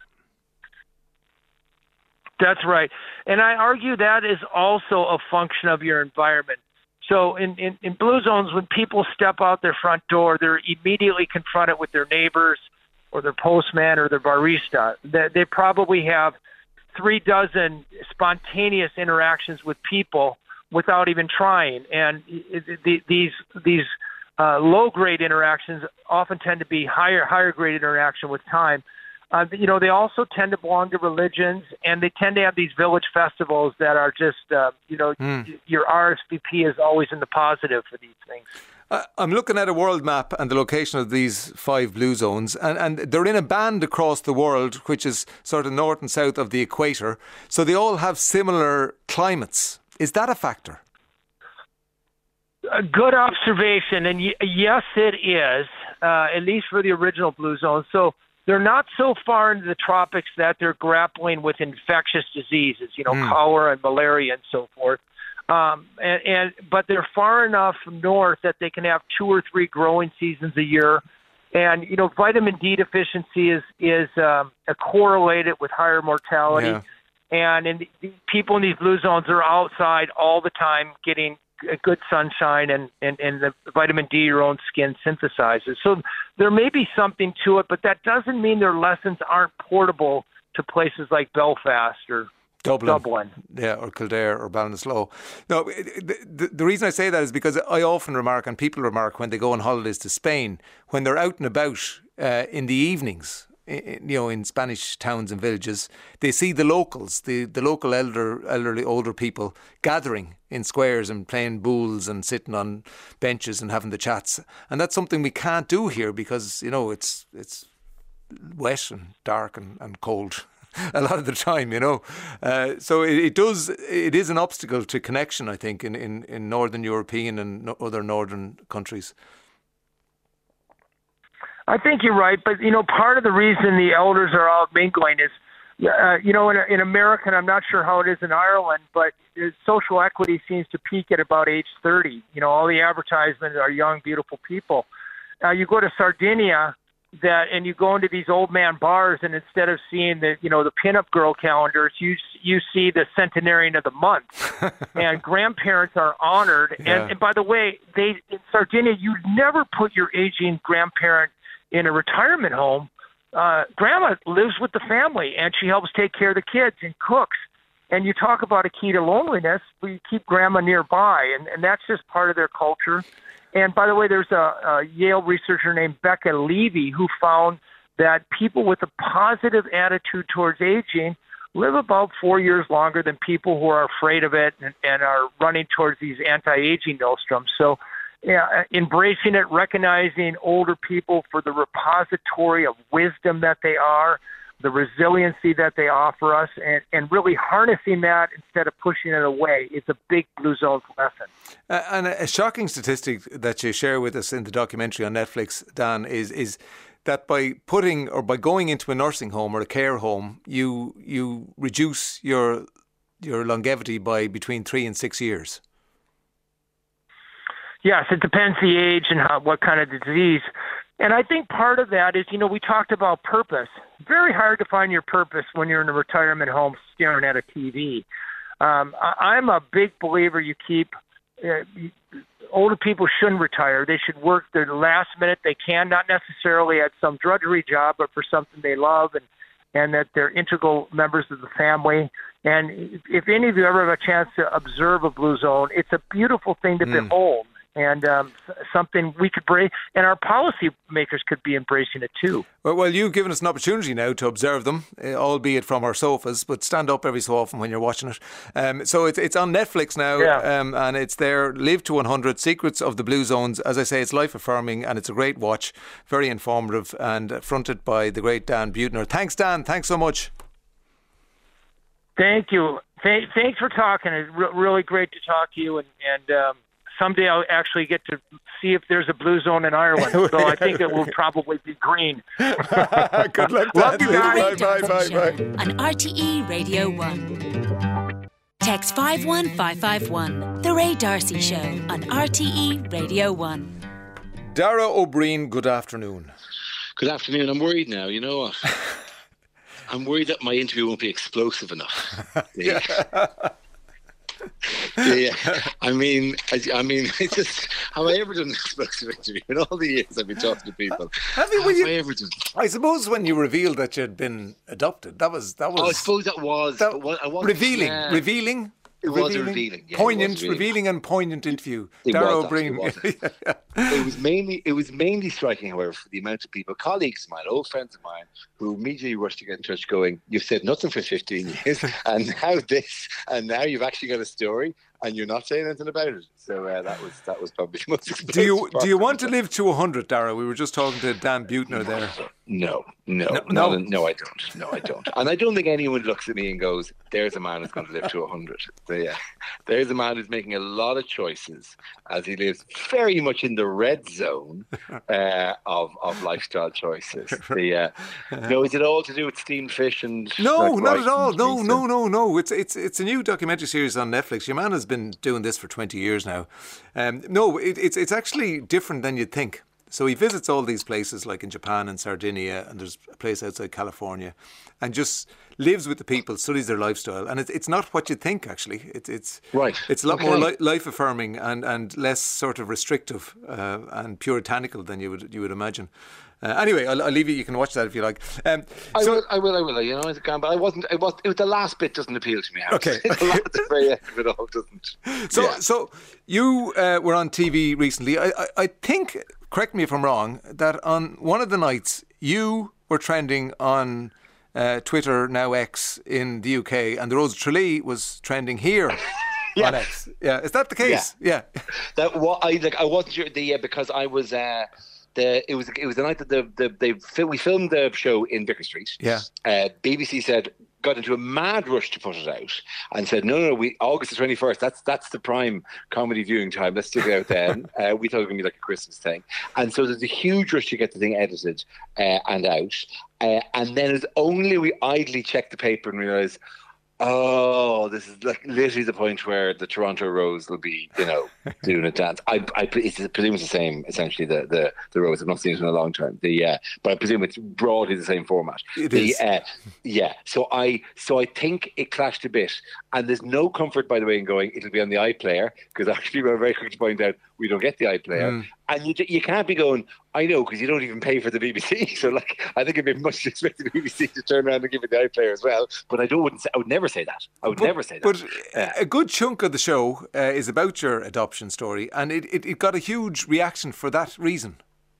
That's right. And I argue that is also a function of your environment. So in, in, in blue zones, when people step out their front door, they're immediately confronted with their neighbors or their postman or their barista. They, they probably have three dozen spontaneous interactions with people without even trying. And it, it, the, these these uh, low-grade interactions often tend to be higher higher grade interaction with time. Uh, you know, they also tend to belong to religions, and they tend to have these village festivals that are just, uh, you know, Mm. y- your R S V P is always in the positive for these things. Uh, I'm looking at a world map and the location of these five blue zones, and, and they're in a band across the world, which is sort of north and south of the equator. So they all have similar climates. Is that a factor? A good observation, and y- yes, it is, uh, at least for the original blue zone. So they're not so far into the tropics that they're grappling with infectious diseases, you know, Mm. cholera and malaria and so forth. Um, and, and but they're far enough north that they can have two or three growing seasons a year. And you know, vitamin D deficiency is is um, correlated with higher mortality. Yeah. And in the, the people in these blue zones are outside all the time, getting a good sunshine, and, and, and the vitamin D your own skin synthesizes. So there may be something to it, but that doesn't mean their lessons aren't portable to places like Belfast or Dublin. Dublin. Yeah, or Kildare or Ballinasloe. No, the, the, the reason I say that is because I often remark, and people remark when they go on holidays to Spain, when they're out and about uh, in the evenings, you know, in Spanish towns and villages, they see the locals, the, the local elder, elderly, older people gathering in squares and playing bowls and sitting on benches and having the chats. And that's something we can't do here because, you know, it's it's wet and dark and, and cold a lot of the time, you know. Uh, so it, it does, it is an obstacle to connection, I think, in, in, in Northern European and no, other Northern countries. I think you're right, but you know, part of the reason the elders are out mingling is, uh, you know, in, in America, and I'm not sure how it is in Ireland, but social equity seems to peak at about age thirty. You know, all the advertisements are young, beautiful people. Uh, you go to Sardinia, that, and you go into these old man bars, and instead of seeing the, you know, the pinup girl calendars, you you see the centenarian of the month, and grandparents are honored. Yeah. And, and by the way, they in Sardinia, you'd never put your aging grandparent in a retirement home. Uh, grandma lives with the family, and she helps take care of the kids and cooks. And you talk about a key to loneliness, we keep grandma nearby, and, and that's just part of their culture. And by the way, there's a, a Yale researcher named Becca Levy who found that people with a positive attitude towards aging live about four years longer than people who are afraid of it and, and are running towards these anti-aging nostrums. So yeah, embracing it, recognizing older people for the repository of wisdom that they are, the resiliency that they offer us, and, and really harnessing that instead of pushing it away. It's a big Blue Zones lesson. Uh, and a, a shocking statistic that you share with us in the documentary on Netflix, Dan, is is that by putting or by going into a nursing home or a care home, you you reduce your your longevity by between three and six years. Yes, it depends the age and how, what kind of disease. And I think part of that is, you know, we talked about purpose. Very hard to find your purpose when you're in a retirement home staring at a T V. Um, I, I'm a big believer you keep, uh, you, older people shouldn't retire. They should work the last minute they can, not necessarily at some drudgery job, but for something they love, and, and that they're integral members of the family. And if, if any of you ever have a chance to observe a Blue Zone, it's a beautiful thing to Mm. behold. And um, something we could bring, and our policymakers could be embracing it too. Well, well, you've given us an opportunity now to observe them, uh, albeit from our sofas, but stand up every so often when you're watching it. Um, so it's it's on Netflix now, Yeah. um, and it's there, Live to one hundred, Secrets of the Blue Zones. As I say, it's life-affirming, and it's a great watch, very informative, and fronted by the great Dan Buettner. Thanks, Dan. Thanks so much. Thank you. Th- thanks for talking. It's re- really great to talk to you, and, and um, someday I'll actually get to see if there's a Blue Zone in Ireland. So I think it will probably be green. Good luck, Love you guys. Bye, bye, bye, bye. On R T E Radio one. Text five one five five one. The Ray Darcy Show on R T E Radio one. Dara O'Brien, good afternoon. Good afternoon. I'm worried now. You know what? I'm worried that my interview won't be explosive enough. Yeah. Yeah, I mean, I, I mean, it's just, have I ever done an explosive interview in all the years I've been talking to people? Have you? Have Well, you I ever done? I suppose when you revealed that you'd been adopted, that was that was. Oh, I suppose that was that, but what, I wasn't- revealing, yeah. revealing. It was a revealing, yeah, it poignant, was revealing. revealing and poignant interview. It Dara was O'Brien. actually, it was. It was mainly, it was mainly striking, however, for the amount of people, colleagues of mine, old friends of mine, who immediately rushed to get in touch, going, "You've said nothing for fifteen years, and now this, and now you've actually got a story." and you're not saying anything about it. So uh, that was that was probably the most expensive Do you part do you of want it. to live to one hundred, Dara? We were just talking to Dan Butner there. No, no, No, no, no. no, I don't. No, I don't. And I don't think anyone looks at me and goes, "There's a man who's going to live to one hundred." So, yeah, there's a man who's making a lot of choices as he lives very much in the red zone uh, of of lifestyle choices. The uh, no, is it all to do with steamed fish and No, like, not rice at all. and No, meat no, and- no, no. It's it's it's a new documentary series on Netflix. Your man has been doing this for twenty years now. Um, no, it, it's it's actually different than you'd think. So he visits all these places, like in Japan and Sardinia, and there's a place outside California, and just lives with the people, studies their lifestyle, and it's it's not what you'd think. Actually, it's it's Right. It's a lot Okay. more li- life affirming and, and less sort of restrictive uh, and puritanical than you would you would imagine. Uh, anyway, I'll, I'll leave you. You can watch that if you like. Um, I so- will, I will, I will. You know, it's a gamble. I wasn't. It was. It was the last bit doesn't appeal to me. I have to Okay. say. The last, the very end of it all doesn't. So, Yeah. so you uh, were on T V recently. I, I, I think, correct me if I'm wrong, that on one of the nights you were trending on uh, Twitter, now X, in the U K, and the Rose of Tralee was trending here Yeah. on X. Yeah, is that the case? Yeah. That what I like. I wasn't sure the uh, because I was. Uh, the it was it was the night that the the they fil- we filmed the show in Vicar Street. Yeah. Uh, B B C said got into a mad rush to put it out and said no no no we August the twenty-first that's that's the prime comedy viewing time, let's stick it out then. uh, we thought it was gonna be like a Christmas thing, and so there's a huge rush to get the thing edited uh, and out, uh, and then it's only we idly checked the paper and realised, oh, this is like literally the point where the Toronto Rose will be, you know, doing a dance. I, I it's, I presume it's the same, essentially, the the, the Rose. I've not seen it in a long time. The uh, but I presume it's broadly the same format. It the, is. Uh, yeah. So I so I think it clashed a bit, and there's no comfort, by the way, in going it'll be on the iPlayer, because actually we're very quick to point out we don't get the iPlayer. Mm. And you, you can't be going, I know, because you don't even pay for the B B C. So, like, I think it'd be much to expect the B B C to turn around and give it the iPlayer as well. But I don't. Wouldn't say, I would never say that. I would never say that. But Uh, a good chunk of the show uh, is about your adoption story, and it, it, it got a huge reaction for that reason.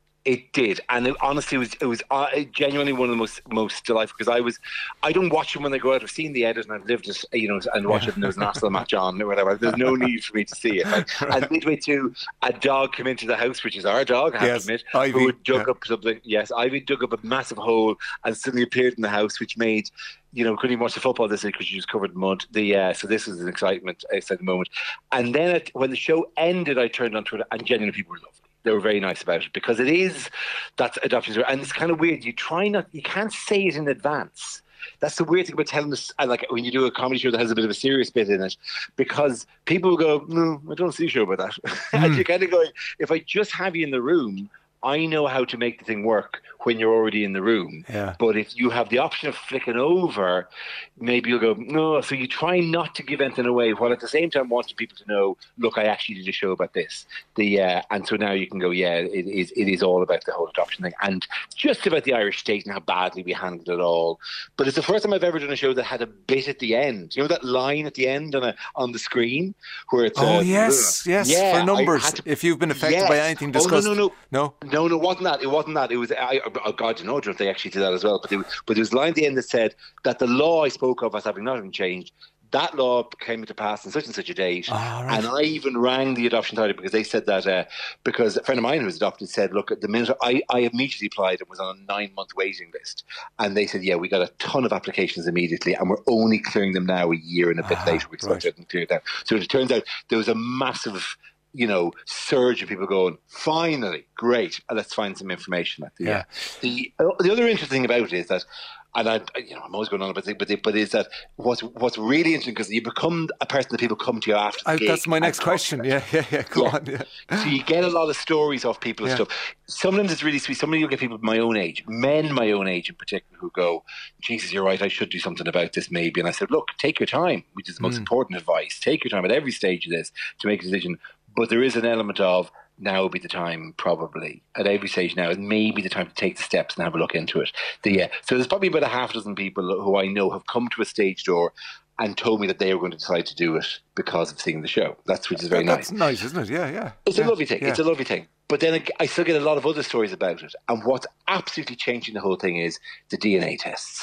It did, and it, honestly, it was it was uh, genuinely one of the most most delightful, because I was I don't watch them when they go out. I've seen the edit and I've lived it, you know, and watched it. And there was an Arsenal match on or whatever. There's no need for me to see it. Like, and midway through, a dog came into the house, which is our dog, I have Yes, to admit, Ivy, who had dug yeah. up something. Yes, Ivy dug up a massive hole and suddenly appeared in the house, which made, you know, couldn't even watch the football this week because she was covered in mud. The uh, so this was an excitement, exciting moment. And then it, when the show ended, I turned on Twitter, and genuinely people were lovely. They were very nice about it, because it is that adoption story, and it's kind of weird. You try not, you can't say it in advance. That's the weird thing about telling this. uh, Like when you do a comedy show that has a bit of a serious bit in it, because people will go, "No, I don't see a show about that." And you're kind of going, if I just have you in the room, I know how to make the thing work when you're already in the room. Yeah. But if you have the option of flicking over, maybe you'll go, no. So you try not to give anything away, while at the same time wanting people to know, look, I actually did a show about this. The uh, and so now you can go, yeah, it is it is all about the whole adoption thing, and just about the Irish state and how badly we handled it all. But it's the first time I've ever done a show that had a bit at the end. You know that line at the end on a, on the screen where it's Oh uh, yes, yes, yeah, for I numbers. had to- If you've been affected Yes. by anything Oh, no, discussed, no, no. no. No, no, it wasn't that. It wasn't that. It was, I, oh God, you know, I don't know if they actually did that as well. But, they, but there was a line at the end that said that the law I spoke of as having not even changed, that law came into pass on such and such a date. Ah, right. And I even rang the adoption authority, because they said that, uh, because a friend of mine who was adopted said, look, at the minute I, I immediately applied and was on a nine month waiting list. And they said, yeah, we got a ton of applications immediately, and we're only clearing them now a year and a bit Ah, later. We right. started to clear them. So it turns out there was a massive, you know, surge of people going, finally, great, uh, let's find some information. At the, Yeah. uh, the uh, the other interesting thing about it is that, and I, I- you know, I'm always going on about it, but it, but is that what's what's really interesting, because you become a person that people come to you after. The I, gig that's my and next talk question. about. Yeah, yeah, yeah. Go Yeah. on. Yeah. So you get a lot of stories off people and Yeah. stuff. Sometimes it's really sweet. Sometimes you'll get people my own age, men my own age in particular, who go, Jesus, you're right, I should do something about this maybe. And I said, look, take your time, which is the most Mm. important advice. Take your time at every stage of this to make a decision. But there is an element of, now would be the time, probably, at every stage now, it may be the time to take the steps and have a look into it. The, uh, so there's probably about a half dozen people who I know have come to a stage door and told me that they were going to decide to do it because of seeing the show. That's which is very That's nice. nice, isn't it? Yeah, yeah. It's yeah. a lovely thing. Yeah. It's a lovely thing. But then I still get a lot of other stories about it. And what's absolutely changing the whole thing is the D N A tests.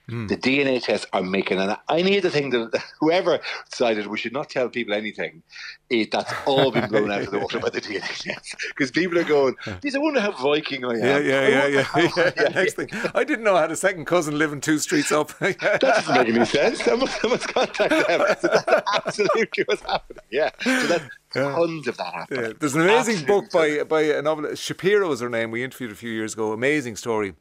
The D N A tests are making, and I need to think that whoever decided we should not tell people anything, it, that's all been blown out of the water by the D N A tests. Because people are going, geez, I wonder how Viking I am. Yeah, yeah, I yeah, wonder yeah. how- yeah, yeah, Next thing, I didn't know I had a second cousin living two streets up. That doesn't make any sense. I must, I must contact them. So that's absolutely what's happening. Yeah. So that's tons of that happening. Yeah, there's an amazing Absolutely book by tons. by a novelist. Shapiro is her name. We interviewed a few years ago. Amazing story.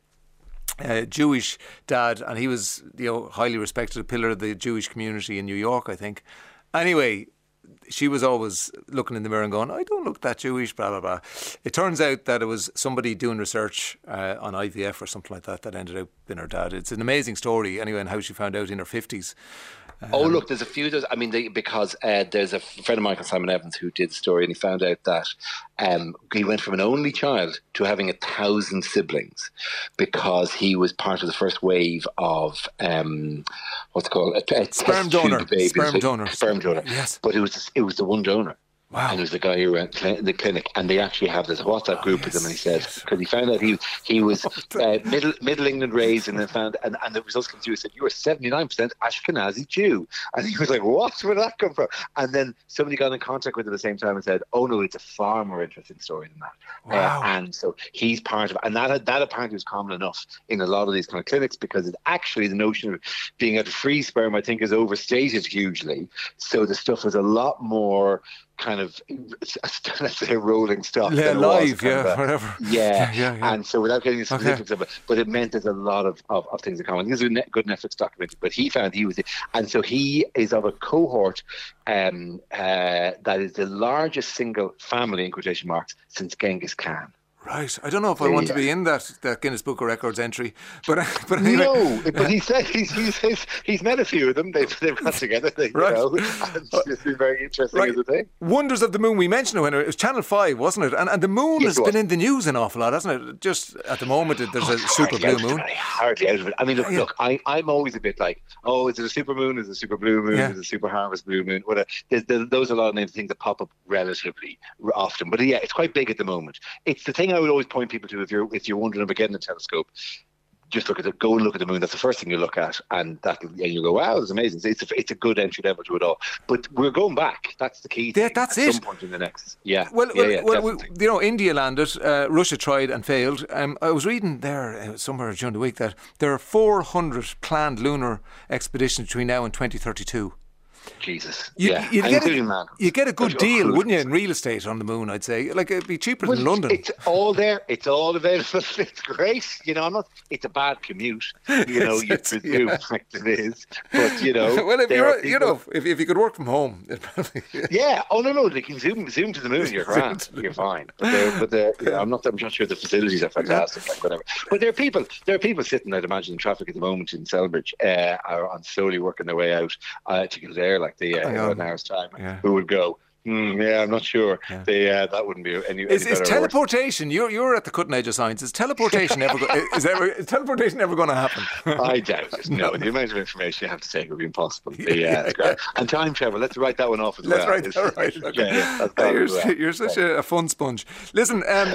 Uh, Jewish dad, and he was, you know, highly respected, a pillar of the Jewish community in New York, I think. Anyway, she was always looking in the mirror and going, I don't look that Jewish, blah, blah, blah. It turns out that it was somebody doing research uh, on I V F or something like that that ended up being her dad. It's an amazing story, anyway, and how she found out in her fifties. Oh, look, there's a few of those. I mean, they, because uh, there's a friend of mine, Simon Evans, who did the story, and he found out that um, he went from an only child to having a thousand siblings because he was part of the first wave of, um, what's it called? A, a Sperm test tube donor. babies. Sperm donor. Sperm donor. Yes. But it was, it was the one donor. Wow. And it was the guy who ran cl- the clinic, and they actually have this WhatsApp group with him. And he said, because he found out he he was uh, middle Middle England raised, and then found, and, and the results came through. He said, you were seventy-nine percent Ashkenazi Jew. And he was like, what? Where did that come from? And then somebody got in contact with him at the same time and said, oh no, it's a far more interesting story than that. Wow. Uh, and so he's part of, and that that apparently was common enough in a lot of these kind of clinics, because it's actually the notion of being able to free sperm, I think, is overstated hugely. So the stuff is a lot more kind of, let's say, rolling stock. Yeah, than it was live, kind yeah, of a- whatever. Yeah. Yeah, yeah, yeah. And so without getting into Okay. specifics of it, but it meant there's a lot of, of, of things in common. This is a ne- good Netflix documentary, but he found he was, and so he is of a cohort um, uh, that is the largest single family, in quotation marks, since Genghis Khan. Right. I don't know if I want to Yeah. be in that, that Guinness Book of Records entry, but but anyway. No, but he said he's, he's he's he's met a few of them. They've they've got together. They, Right. you know, and it's been very interesting Right. as a thing. Wonders of the Moon, we mentioned it when it was Channel five, wasn't it? And, and the moon Yes, has it was. been in the news an awful lot, hasn't it? Just at the moment, there's a super Hardly blue out of moon. it, hardly out of it. I mean, look, Yeah. look I, I'm always a bit like, oh, is it a super moon? Is it a super blue moon? Yeah. Is it a super harvest blue moon? Whatever. There's, there's, those are a lot of names, things that pop up relatively r- often. But yeah, it's quite big at the moment. It's the thing I would always point people to if you're if you're wondering about getting a telescope. Just look at the go and look at the moon. That's the first thing you look at, and that and you go, wow, it's amazing. It's a, it's a good entry level to it all. But we're going back. That's the key. Yeah, thing that's at it. Some point in the next, yeah. Well, yeah, well, yeah, well we, definitely. you know, India landed, uh, Russia tried and failed. Um, I was reading there uh, somewhere during the week that there are four hundred planned lunar expeditions between now and twenty thirty-two. Jesus. You, yeah, you'd and get including a, man. you get a good Oh, deal, cruise. wouldn't you, in real estate on the moon, I'd say. Like, it'd be cheaper than Well, London. It's all there. It's all available. It's great. You know, I'm not. It's a bad commute. You know, you It's- presume yeah. like it is. But you know, well, if there you're, are you people- know, if, if you could work from home, it'd probably, Yeah. Oh no, no. They can zoom, zoom to the moon. You're grand. You're fine. But, they're, but they're, you know, I'm not. I'm not sure the facilities are fantastic. Like whatever. But there are people. There are people sitting, I'd imagine, in traffic at the moment in Selbridge, uh, are on slowly working their way out uh, to Kildare, like the uh, I know. in an hour's time. Yeah. Who would go? Hmm, yeah, I'm not sure. Yeah. They, uh, that wouldn't be any. Is, any is better or worse. teleportation? You're you're at the cutting edge of science. Is teleportation ever? Go, is ever is teleportation ever going to happen? I doubt it. No, the amount of information you have to take would be impossible. Yeah, Yeah, yeah, it's great. And time travel. Let's write that one off as Let's well. write that It's- right. it's- Okay. Yeah, yeah, that's Oh, gotta you're, be well. you're such a, a fun sponge. Listen, um,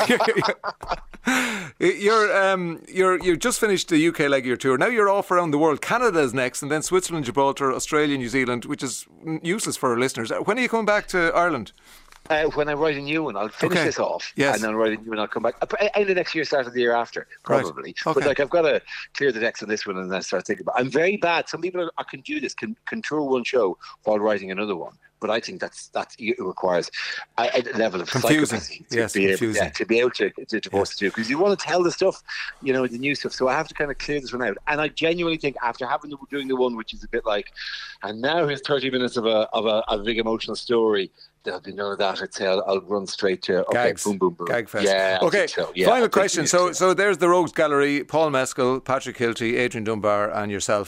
you're um, you're you've just finished the U K leg of your tour. Now you're off around the world. Canada's next, and then Switzerland, Gibraltar, Australia, New Zealand, which is useless for our listeners. When are you coming back to Ireland? Uh, when I write a new one, I'll finish Okay. this off, Yes. and then I'll write a new one. I'll come back uh, end of next year, start of the year after, Right. probably. Okay. But like, I've got to clear the decks on this one, and then start thinking about. I'm very bad. Some people are, I can do this, can control one show while writing another one. But I think that's that it requires a, a level of Confusing. psychopathy to Yes, be able, confusing. yeah, to be able to, to divorce the two, because you want to tell the stuff, you know, the new stuff. So I have to kind of clear this one out. And I genuinely think after having the, doing the one which is a bit like, and now here's thirty minutes of a of a, a big emotional story. There'll be none of that. I'd say I'll, I'll run straight to okay, Gags. boom, boom, boom. Gag fest. Yeah. I Okay. think so. Yeah, I Final think question. we So, need to. so there's the Rogues Gallery. Paul Mescal, Patrick Hilty, Adrian Dunbar, and yourself.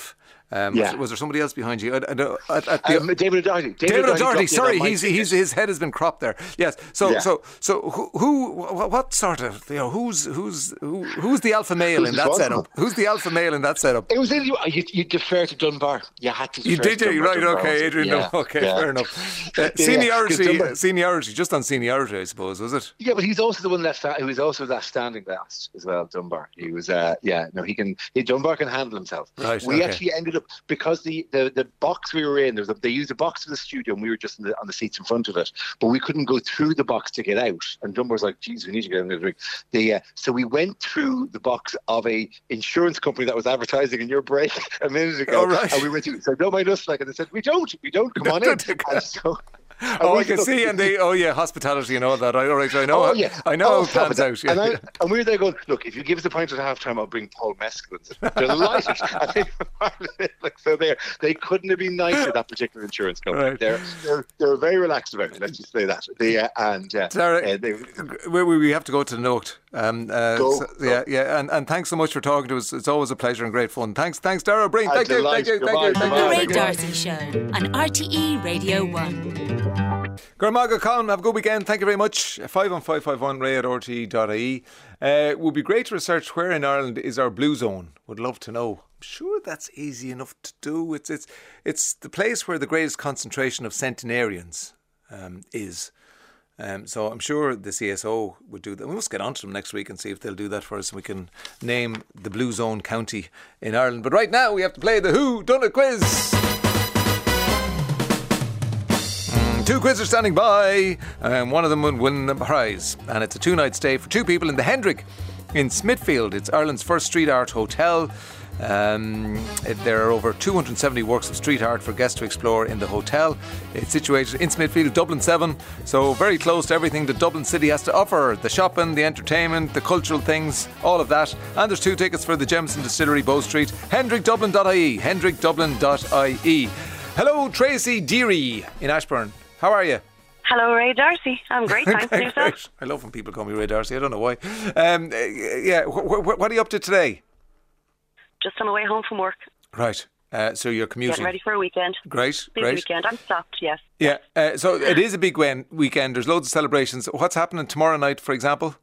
Um, Yeah. was, was there somebody else behind you? At, at, at, at the, Um, David O'Doherty. David O'Doherty, dropped in sorry, on my he's, ticket. he's, his head has been cropped there. Yes, so Yeah. so so who, who wh- what sort of you know who's who's who, who's the alpha male Who's in that responsible? setup? Who's the alpha male in that setup? It was in you. You, you defer to Dunbar. You had to. You defer did, to you Dunbar, right? Dunbar Okay, was it? Adrian. Yeah, No, okay, yeah. fair enough. Uh, Yeah, 'cause seniority, Dunbar- seniority, just on seniority, I suppose, was it? Yeah, but he's also the one left. Who was also left standing last as well. Dunbar. He was. Uh, yeah. No, he can. He, Dunbar can handle himself. Right, We okay. actually ended up because the, the, the box we were in. There was a, they used a box for the studio, and we were just in the, on the seats in front of it. But we couldn't go through the box to get out. And Dunbar was like, "Geez, we need to get another drink." The uh, so we went through the box of a insurance company that was advertising in your break a minute ago. Oh, right. And we went through. So don't mind us, like, and they said, "We don't, we don't. Come on in." And so. and Oh, we I said, can "Look, see, and they, oh yeah, hospitality and all that. I, all right, I know, Oh how- yeah, I know oh, how it stop pans it. out. Yeah. And, I, and we were there going, look, if you give us a pint at half time, I'll bring Paul Mescalin. They're delighted. And they were like, so there, they couldn't have been nicer, that particular insurance company. Right. They're, they're they're very relaxed about it. Let's just say that. They uh, and uh, Sarah, uh, they, we, we we have to go to the note. Um, uh, Go, so- go. Yeah, yeah, and, and thanks so much for talking to us. It's always a pleasure and great fun. Thanks, thanks, Dara Breen. Ah, Thank you, thank delight. you, thank you, Goodbye, thank you. The goodbye. Ray thank you. Darcy Show on R T E Radio one. Garmaga Colin, have a good weekend. Thank you very much. five one five five one ray at r t e dot i e. Uh, it would be great to research where in Ireland is our blue zone. Would love to know. I'm sure that's easy enough to do. It's it's it's the place where the greatest concentration of centenarians um, is. Um, so I'm sure the C S O would do that. We must get on to them next week and see if they'll do that for us and we can name the Blue Zone county in Ireland. But right now we have to play the Who Done It quiz. Mm, Two quizzes standing by, and one of them will win a prize. And it's a two-night stay for two people in the Hendrick in Smithfield. It's Ireland's first street art hotel. Um, it, there are over two hundred seventy works of street art for guests to explore in the hotel. It's situated in Smithfield, Dublin seven, so very close to everything that Dublin City has to offer. The shopping, the entertainment, the cultural things, all of that. And there's two tickets for the Jameson Distillery, Bow Street. hendrick dublin dot I E. hendrick dublin dot I E. Hello, Tracy Deary in Ashbourne. How are you? Hello, Ray Darcy. I'm great, thanks. And yourself? Great. I love when people call me Ray Darcy. I don't know why. Um, uh, yeah, wh- wh- what are you up to today? Just on my way home from work, Right. Uh, so you're commuting. getting ready for a weekend. Great, Busy great. weekend. I'm stopped, yes. Yeah. Uh, so it is a big wen- weekend. There's loads of celebrations. What's happening tomorrow night, for example?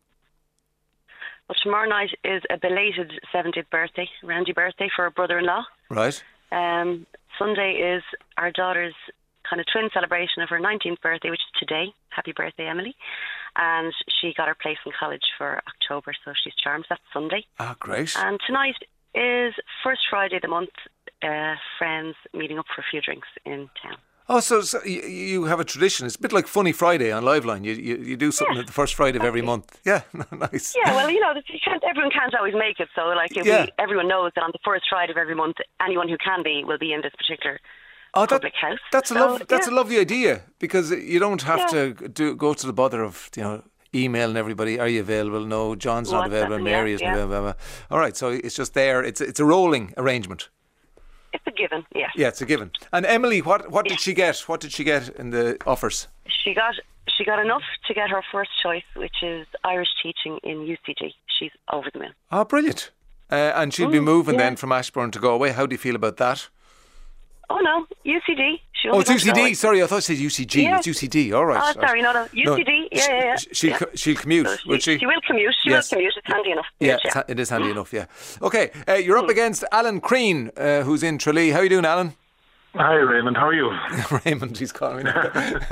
Well, tomorrow night is a belated seventieth birthday, Randy birthday for her brother-in-law. Right. Um, Sunday is our daughter's kind of twin celebration of her nineteenth birthday, which is today. Happy birthday, Emily. And she got her place in college for October, so she's charmed. That's Sunday. Ah, great. And tonight is first Friday of the month, uh, friends meeting up for a few drinks in town. Oh, so, so you, you have a tradition. It's a bit like Funny Friday on Liveline. You you, you do something Yeah, at the first Friday of every month. Yeah, nice. Yeah, well, you know, you can't, everyone can't always make it, so like if Yeah. we, everyone knows that on the first Friday of every month, anyone who can be will be in this particular Oh, that, public house. that's a So, lov- That's yeah. a lovely idea because you don't have Yeah. to do go to the bother of you know emailing everybody. Are you available? No, John's not WhatsApp, available. yeah, Mary isn't yeah. available. All right, so it's just there. It's it's a rolling arrangement. It's a given, yeah. Yeah, it's a given. And Emily, what what did she get? What did she get in the offers? She got she got enough to get her first choice, which is Irish teaching in U C G. She's over the moon. Oh, brilliant. Uh, and she'll be Mm, moving yeah. then from Ashbourne to Galway. How do you feel about that? Oh no, U C D. She Oh, only it's goes to U C D. Galway. Sorry, I thought it said U C G. Yeah. It's U C D. All right. Oh, sorry, no, no, U C D. Yeah, yeah, yeah. sh- She'll, yeah. co- she'll commute, So will she? She will commute. She Yes. will commute. It's handy enough. Yeah, Yes, it's ha- it is handy enough, yeah. Okay, uh, you're Hmm. up against Alan Crean, uh, who's in Tralee. How are you doing, Alan? Hi, Raymond. How are you? Raymond, he's calling me now.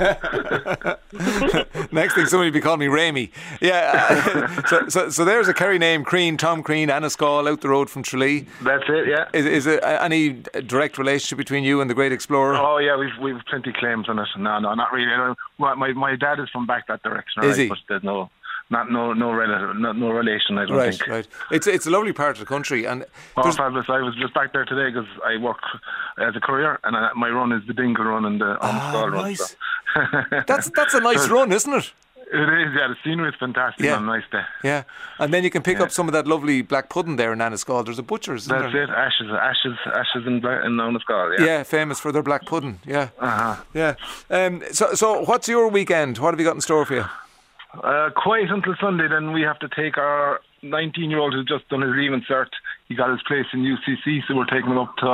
Next thing, somebody will be calling me Ramey. Yeah, uh, so, so so there's a Kerry name, Crean, Tom Crean, Anascall, out the road from Tralee. That's it, yeah. Is, is there uh, any direct relationship between you and the Great Explorer? Oh, yeah, we've we've plenty claims on it. No, no, not really. I don't- well, My my dad is from back that direction, Is right? he? But there's no, not no no relative, no, no relation. I don't Right, think. right. It's it's a lovely part of the country, and Oh, there's- fabulous! I was just back there today because I work as a courier, and I, my run is the Dingle run and the Ah, Omskall run. nice. So. that's that's a nice run, isn't it? It is, yeah. The scenery is fantastic Yeah. on a nice day. Yeah, and then you can pick Yeah. up some of that lovely black pudding there in Anascall. There's a butcher's, isn't That's there? it. Ashes, ashes, ashes in Bla- in Omskall. Yeah. Yeah, famous for their black pudding. Yeah, Uh-huh. yeah. Um, so, so what's your weekend? What have you got in store for you? Uh, quiet until Sunday, then we have to take our nineteen-year-old who's just done his leaving cert. He got his place in U C C, so we're taking him up to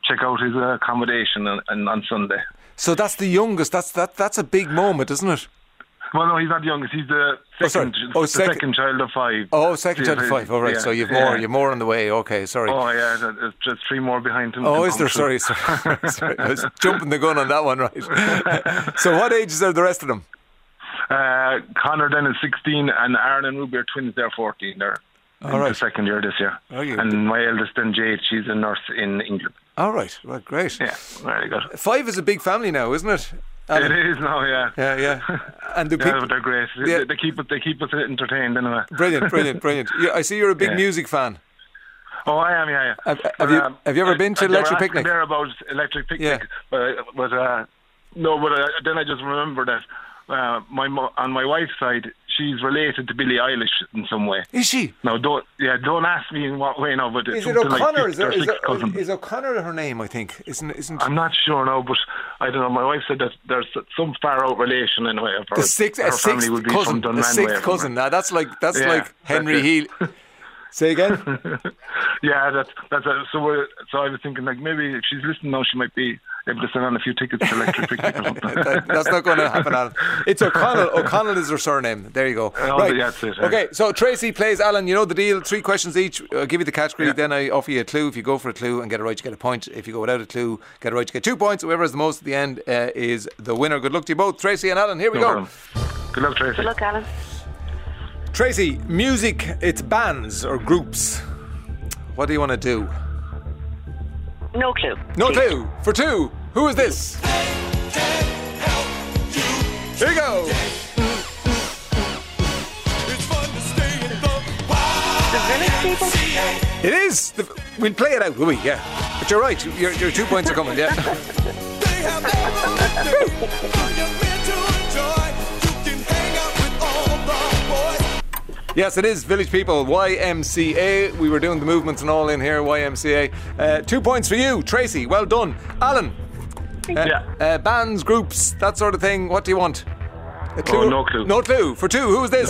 check out his uh, accommodation on, on, on Sunday. So that's the youngest. That's that. That's a big moment, isn't it? Well, no, he's not the youngest. He's the Oh, sorry. second, Oh, the second- second child of five. Oh, second Yeah, child of five. All right. yeah, So you've yeah. more. You're more on the way. Okay. Sorry. Oh, yeah, there- there's just three more behind him. Oh, to is come there? through. Sorry, sorry, sorry. I was jumping the gun on that one, right? So what ages are the rest of them? Uh, Connor then is sixteen, and Aaron and Ruby are twins. They're fourteen. They're All in right. the second year this year. Oh, you- and my eldest then, Jade, she's a nurse in England. All right. Well, great. Yeah, very good. Five is a big family now, isn't it? Alan? It is now, yeah. Yeah, yeah. And do Yeah, people? but they're great. Yeah. They, they keep it. They keep us entertained anyway. Brilliant, brilliant, brilliant. Yeah, I see you're a big Yeah. music fan. Oh, I am, yeah, yeah. Have, But, have you um, have you ever been to they were Electric asking Picnic? there about Electric Picnic, Yeah. but, but uh, no, but uh, then I just remembered that uh, my mo- on my wife's side, she's related to Billie Eilish in some way. Is she? No, don't yeah, don't ask me in what way now, but it's Is it something O'Connor? like Is, fifth there, or is, sixth there, cousin. is O'Connor her name? I think isn't isn't I'm not sure now, but I don't know. My wife said that there's some far out relation anyway of her. the sixth, her a family sixth would be cousin? from The Dunmanway sixth or cousin. Now that's like that's Yeah, like Henry that's Healy. it. Say again. Yeah, that's that's a, so. We're, so I was thinking like maybe if she's listening now, she might be able to send on a few tickets to Electric Picnic or something. That- that's not going to happen, Alan. It's O'Connell. O'Connell is her surname. There you go. Oh, right. yeah, that's it, yeah. Okay, so Tracy plays Alan. You know the deal. Three questions each. I'll give you the category. Yeah. Then I offer you a clue. If you go for a clue and get it right, you get a point. If you go without a clue, get it right, you get two points. Whoever has the most at the end uh, is the winner. Good luck to you both, Tracy and Alan. Here we No go. problem. Good luck, Tracy. Good luck, Alan. Tracy, music. It's bands or groups. What do you want to do? No clue. No Please. clue. For two, who is this? Here you go. The Village People? It is. The, we'll play it out, will we? Yeah. But you're right. Your, your two points are coming, yeah. Yes, it is Village People, Y M C A. We were doing the movements and all in here, Y M C A. Uh, two points for you, Tracy. Well done. Alan. Uh, Yeah. uh, bands, groups, that sort of thing. What do you want? A Oh, no clue. No clue. For two, who is this?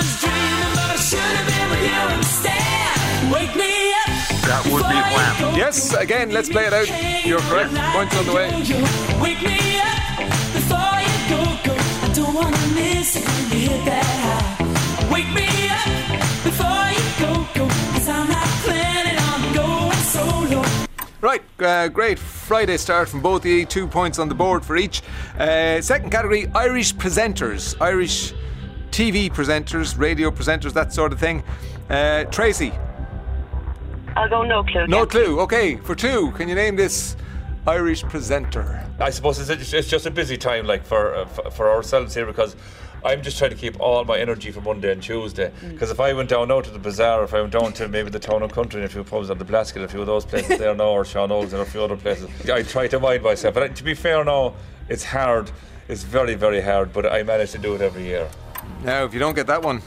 That would be Wham. Yes, again, let's play it out. You're correct. Points on the way. Wake me up before you go, go. I don't wanna miss it when you hit that high. Wake me up before you go, go. 'Cause I'm not planning on going solo. Right, uh, great Friday start from both of you. Two points on the board for each. Uh, second category, Irish presenters. Irish T V presenters, radio presenters, that sort of thing. Uh, Tracy, I'll go no clue. no again. clue. Okay, for two, can you name this Irish presenter? I suppose it's, it's just a busy time, like for uh, f- for ourselves here, because I'm just trying to keep all my energy for Monday and Tuesday. Because if I went down now to the bazaar, if I went down to maybe the Town and Country and a few pubs on the Blasket, a few of those places there now, or Sean Olds and a few other places, I try to mind myself. But uh, to be fair now, it's hard. It's very, very hard, but I manage to do it every year. Now, if you don't get that one,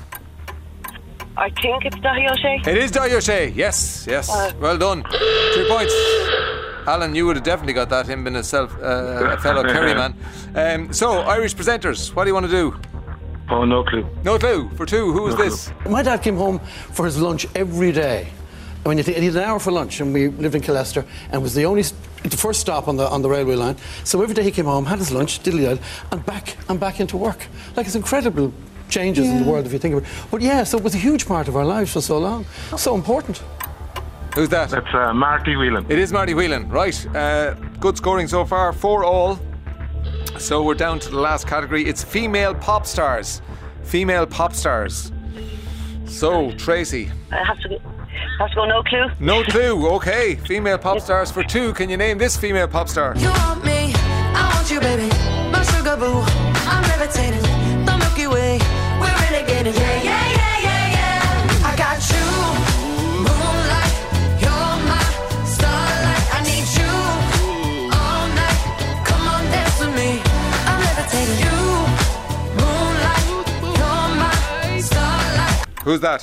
I think it's Dahi O'Shea. it is Dahi O'Shea. Yes, yes. Uh. Well done. Two points. Alan, you would have definitely got that, him being a, self, uh, a fellow Kerry man. Um, so, Irish presenters, what do you want to do? Oh, no clue. No clue. For two, who is No this? My dad came home for his lunch every day. I mean, he had an hour for lunch, and we lived in Killester, and was the only, the first stop on the on the railway line. So every day he came home, had his lunch, diddly and back and back into work. Like, it's incredible changes in the world if you think of it. But yeah, so it was a huge part of our lives for so long. So important. Who's that? That's uh, Marty Whelan. It is Marty Whelan, right. Uh, good scoring so far, four all. So we're down to the last category. It's female pop stars. Female pop stars. So, Tracy. I have to go, have to go no clue. No clue, okay. Female pop stars for two. Can you name this female pop star? You want me, I want you, baby. My sugar boo, I'm levitating. The Milky Way, we're renegading. Yeah, yeah, yeah, yeah, yeah. I got you, moonlight. You're my starlight. I need you all night. Come on, dance with me. I'm levitating. You, moonlight. You're my starlight. Who's that?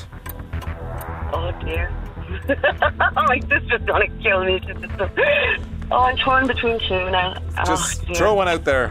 Oh dear. My sister's gonna kill me. Oh, I'm torn between two now. Just oh, dear. throw one out there.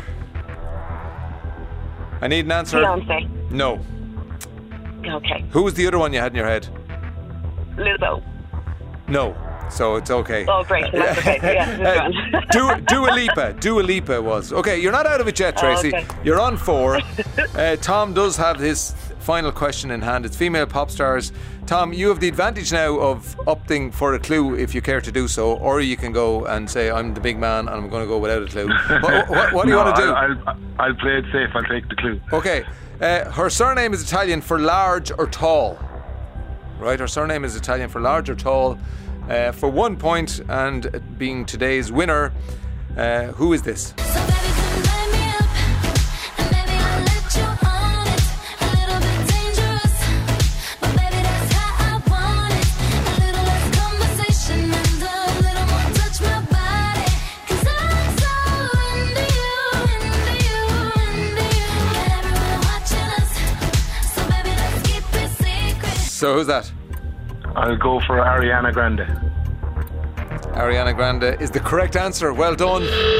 I need an answer. Beyonce. No. Okay. Who was the other one you had in your head? Lil Bo. No. So it's okay. Oh, great. Well, that's okay. Yeah, that's Uh, grand. Dua, Dua Lipa. Dua Lipa was. Okay, you're not out of it yet, Tracy. Oh, okay. You're on four. Uh, Tom does have his final question in hand. It's female pop stars. Tom, you have the advantage now of opting for a clue if you care to do so, or you can go and say, I'm the big man and I'm going to go without a clue. what, what, what do you No, want to do? I'll, I'll, I'll play it safe. I'll take the clue. Okay. Uh, her surname is Italian for large or tall. Right, her surname is Italian for large or tall. Uh, for one point, and being today's winner, uh, who is this? So who's that? I'll go for Ariana Grande. Ariana Grande is the correct answer. Well done.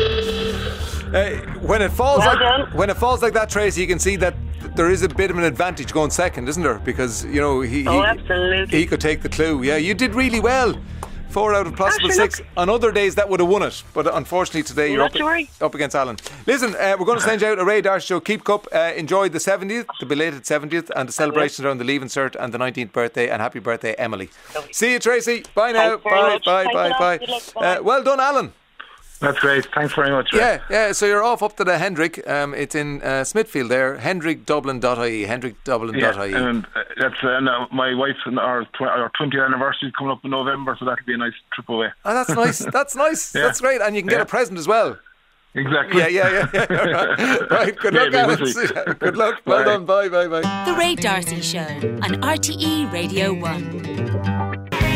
Uh, when it falls Well like done. when it falls like that, Tracy, you can see that there is a bit of an advantage going second, isn't there? Because you know he Oh, he, absolutely. he could take the clue. Yeah, you did really well. Four out of possible Ah, sure, six. On other days, that would have won it. But unfortunately, today you're Not up, to worry. up against Alan. Listen, uh, we're going to send you out a Ray Darcy Show Keep Cup. Uh, enjoy the seventieth, the belated seventieth, and the celebrations around the Leaving Cert and the nineteenth birthday. And happy birthday, Emily. See you, Tracy. Bye now. Thanks very Bye, much. bye, Thanks bye, a lot. bye. Good luck. Bye. Uh, well done, Alan. That's great. Thanks very much. Ray. Yeah, yeah. So you're off up to the Hendrick. Um, it's in uh, Smithfield there. hendrick dublin dot I E. hendrick dublin dot I E. Yeah, and uh, that's uh, now my wife's and our, tw- our twentieth anniversary is coming up in November, so that'll be a nice trip away. Oh, that's nice. That's nice. Yeah. That's great. And you can get Yeah. a present as well. Exactly. Yeah, yeah, yeah. yeah. Right. Good luck, Maybe, we'll Alan. see. Good luck. Well Bye. done. Bye, bye, bye. The Ray Darcy Show on R T E Radio one.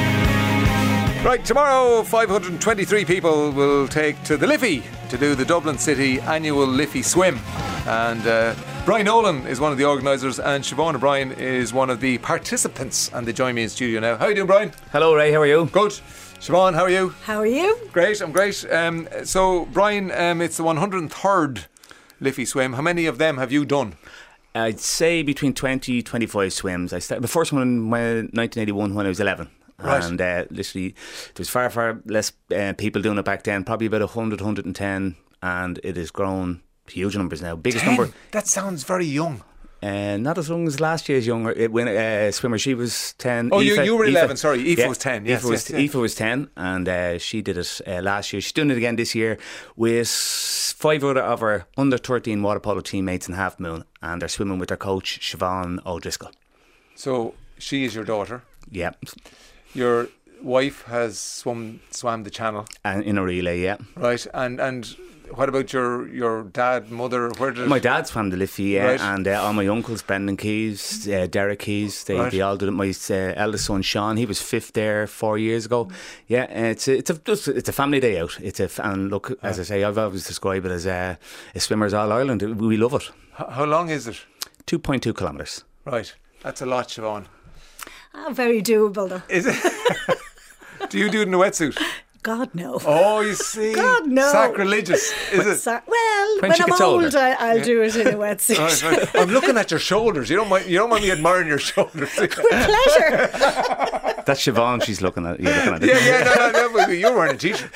Right, tomorrow five hundred twenty-three people will take to the Liffey to do the Dublin City annual Liffey swim. And uh, Brian Nolan is one of the organisers and Siobhan O'Brien is one of the participants. And they join me in studio now. How are you doing, Brian? Hello, Ray. How are you? Good. Siobhan, how are you? How are you? Great, I'm great. Um, so, Brian, um, it's the one hundred third Liffey swim. How many of them have you done? I'd say between twenty, twenty-five swims. I started the first one in my nineteen eighty-one when I was eleven. Right. And uh, literally, there was far, far less uh, people doing it back then. Probably about one hundred, one hundred ten, and it has grown huge numbers now. Biggest Ten? number. That sounds very young. Uh, not as young as last year's younger uh, when uh, swimmer. She was ten. Oh, you- Aoife- you were Aoife- eleven, sorry. Aoife was ten, yes, Aoife was, yes, yes. Aoife was ten, and uh, she did it uh, last year. She's doing it again this year with five other of her under thirteen water polo teammates in Half Moon, and they're swimming with their coach Siobhan O'Driscoll. So, she is your daughter. Yeah, Your wife has swum swam the channel. and in a relay. Yeah. Right, and and what about your your dad, mother? Where did My dad's from the Liffey, yeah, Right. and uh, all my uncles, Brendan Keys, uh, Derek Keys, they, Right. they all did it. My uh, eldest son, Sean, he was fifth there four years ago. Yeah, uh, it's a, it's a just- it's a family day out. It's a f- and look, as I say, I've always described it as uh, a swimmers all Ireland. We love it. H- how long is it? Two point two kilometres. Right, that's a lot, Siobhan. Oh, very doable though. Is it? Do you do it in a wetsuit? God no. Oh, you see, God no. Sacrilegious, is it? Sa- well, When when, she I'm gets old, older. I, I'll Yeah. do it in a wetsuit. Right, right. I'm looking at your shoulders. You don't mind. You don't mind me admiring your shoulders. With pleasure. That's Siobhan. She's looking at. You're looking at it. Yeah, yeah, no, no, no. but You're wearing a t-shirt.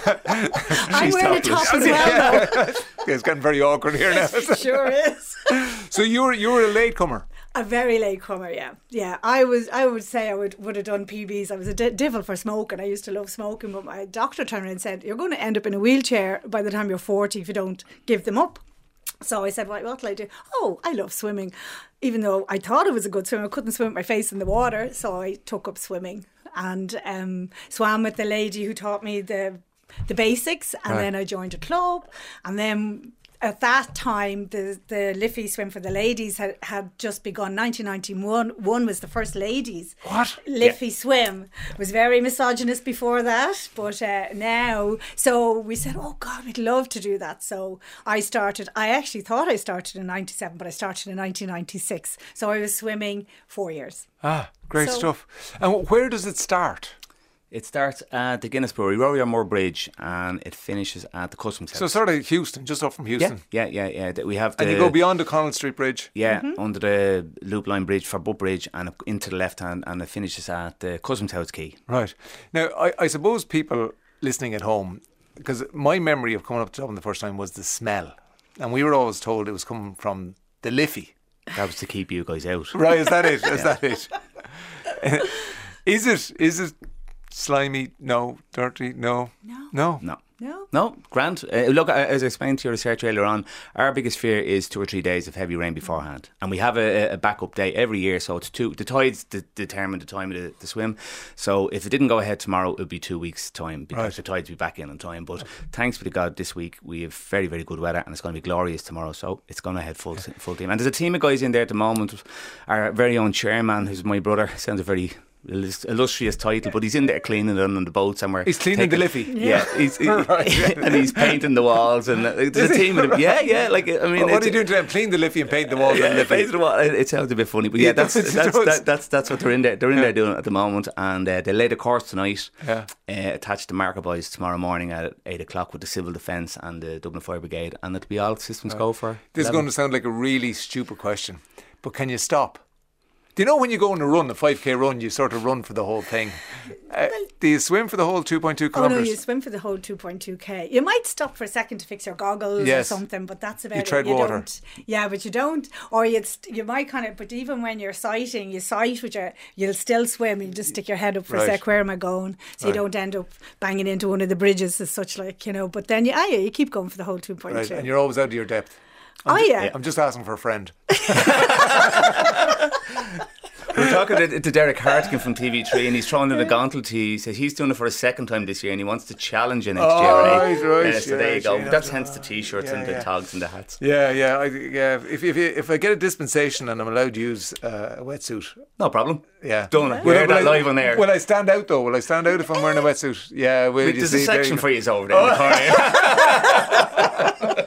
I'm wearing a top as well though. It's getting very awkward here now. It sure is. So you were you were a latecomer. A very late comer, yeah, yeah. I was, I would say, I would would have done P Bs. I was a d- devil for smoking. I used to love smoking, but my doctor turned around and said, "You're going to end up in a wheelchair by the time you're forty if you don't give them up." So I said, "Well, what'll I do?" Oh, I love swimming, even though I thought I was a good swimmer. I couldn't swim with my face in the water, so I took up swimming and um, swam with the lady who taught me the the basics, and Right. then I joined a club, and then. At that time, the the Liffey swim for the ladies had, had just begun. nineteen ninety-one one was the first ladies What? Liffey swim. It was very misogynist before that, but uh, now, so we said, oh God, we'd love to do that. So I started, I actually thought I started in ninety-seven, but I started in nineteen ninety-six. So I was swimming four years. Ah, great So- stuff. And where does it start? It starts at the Guinness Brewery, Rory Moore Bridge, and it finishes at the Customs House. So sort of Houston, just up from Houston. Yeah, yeah, yeah. yeah. We have the, and you go beyond the Connell Street Bridge. Yeah, under the Loop Line Bridge for Butt Bridge and up into the left hand, and it finishes at the Customs House Quay. Right. Now, I, I suppose people listening at home, because my memory of coming up to Dublin the first time was the smell, and we were always told it was coming from the Liffey. That was to keep you guys out. Right, is that it? Is that it? Is it? Is it slimy? No. Dirty? No. No. No. No. No. No, Grant. Uh, look, uh, as I explained to your research earlier on, our biggest fear is two or three days of heavy rain beforehand, and we have a, a backup day every year. So it's two. The tides de- determine the time of the, the swim. So if it didn't go ahead tomorrow, it would be two weeks' time because Right. the tides will be back in on time. But thanks be to God, this week we have very, very good weather, and it's going to be glorious tomorrow. So it's going to head full full team. And there's a team of guys in there at the moment. Our very own chairman, who's my brother, sounds a very illustrious title, but he's in there cleaning it on the boat somewhere. He's cleaning the Liffey. Yeah, he's, he, Right. and he's painting the walls, and uh, there's a Is he? team of them. Yeah, yeah. Like I mean, What, what it's- are you doing to them? Clean the Liffey and paint the walls yeah, on the Liffey. paint the wall. It, it sounds a bit funny, but yeah, Yeah, that's it does, it that's does. that, that's that's what they're in there. They're in there doing at the moment, and uh, they lay the course tonight. Yeah. Uh, attached to Marker Boys tomorrow morning at eight o'clock with the Civil Defence and the Dublin Fire Brigade, and it'll be all systems go for. This is eleven. going to sound like a really stupid question, but can you stop? Do you know when you go on a run, a five K run, you sort of run for the whole thing? Uh, do you swim for the whole two point two Oh no, kilometres? you swim for the whole two point two k. You might stop for a second to fix your goggles Yes. or something, but that's about You it. tread you water. Don't, yeah, but you don't. Or you you might kind of. But even when you're sighting, you sight with your, you'll still swim. You just stick your head up for Right. a sec. Where am I going? So Right. you don't end up banging into one of the bridges as such, like you know. But then you, ah, yeah, you keep going for the whole two point Right, two. and you're always out of your depth. Oh ju- yeah. I'm just asking for a friend. We're talking to, to Derek Hartigan from T V three, and he's throwing in a gauntlet. He says he's doing it for a second time this year, and he wants to challenge you next Oh, year. right, right, Uh, so yeah, there you go. gee, That's that's- hence the t-shirts yeah, and the yeah. togs and the hats. Yeah, yeah, I, yeah. If if if I get a dispensation and I'm allowed to use uh, a wetsuit, No problem. yeah, Done. Will Wear I- that will I- live on air. Will I stand out though? Will I stand out if I'm wearing a wetsuit? Yeah, will Wait, you there's see? a There section you for go. you over there in the corner.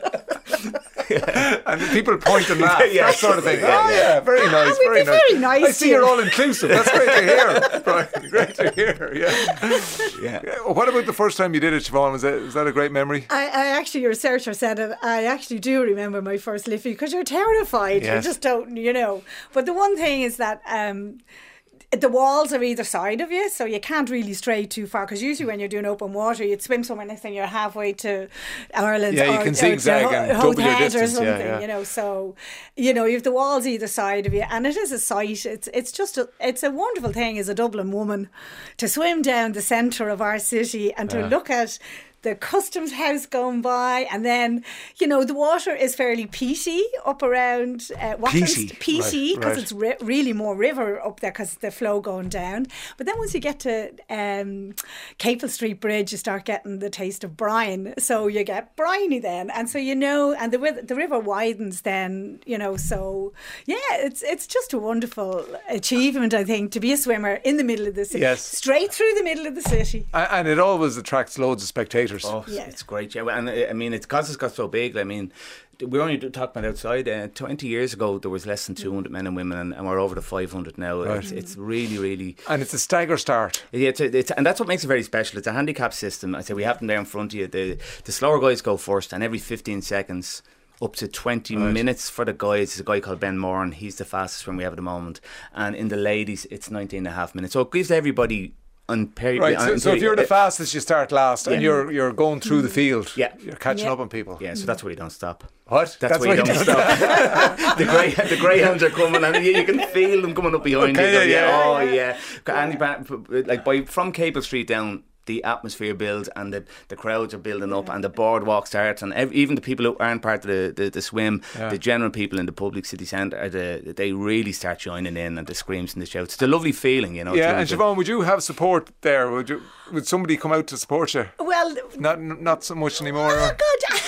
And the people point and laugh, Yeah. that sort of thing. Yeah, Oh yeah, very nice, we'd very be nice. very nice I see to you're you. all inclusive. That's great to hear. Right, great to hear. Yeah. Yeah. Yeah, well, what about the first time you did it, Siobhan? Was that was that a great memory? I, I actually, your researcher said it. I actually do remember my first Liffey because you're terrified. Yes. You just don't, you know. But the one thing is that um, the walls are either side of you, so you can't really stray too far. Because usually when you're doing open water, you'd swim somewhere next thing you're halfway to Ireland. Yeah, you or, can or to zigzag Ho- and Howth double your Head or distance, yeah, something, yeah. you know. So, you know, you have the walls either side of you, and it is a sight. It's it's just a, it's a wonderful thing as a Dublin woman to swim down the centre of our city and to Yeah. look at the customs house going by, and then you know the water is fairly peaty up around uh, Peaty, peaty right, because right. it's re- really more river up there because the flow going down. But then once you get to um, Capel Street Bridge, you start getting the taste of brine. So you get briny then, and so you know, and the wi- the river widens then, you know. So yeah, it's it's just a wonderful achievement, I think, to be a swimmer in the middle of the city, Yes. straight through the middle of the city. A- And it always attracts loads of spectators. Oh, Yeah. it's great, yeah. And uh, I mean, it's because it's got so big. I mean, we're only talking about outside. Uh, Twenty years ago, there was less than two hundred men and women, and, and we're over to five hundred now. Right. It's, it's really, really. And it's a stagger start. Yeah, it's, a, it's and that's what makes it very special. It's a handicap system. I say we have them there in front of you. The the slower guys go first, and every fifteen seconds. Up to twenty Right. minutes for the guys. There's a guy called Ben Moran. He's the fastest one we have at the moment. And in the ladies, it's nineteen and a half minutes. So it gives everybody on period. Right, so, so if you're the fastest, you start last, and Yeah. you're you're going through the field. Yeah. You're catching Yeah. up on people. Yeah, so that's where you don't stop. What? That's, where you don't stop. the grey, the greyhounds are coming, and you, you can feel them coming up behind Okay, you. yeah, yeah, oh yeah. yeah. And you- like by from Capel Street down, the atmosphere builds, and the, the crowds are building up, and the boardwalk starts, and ev- even the people who aren't part of the, the, the swim, Yeah. the general people in the public city centre, are the, they really start joining in, and the screams and the shouts. It's a lovely feeling, you know. Yeah, to- and to- Siobhan, would you have support there? Would you? Would somebody come out to support you? Well, Not not so much anymore. oh God.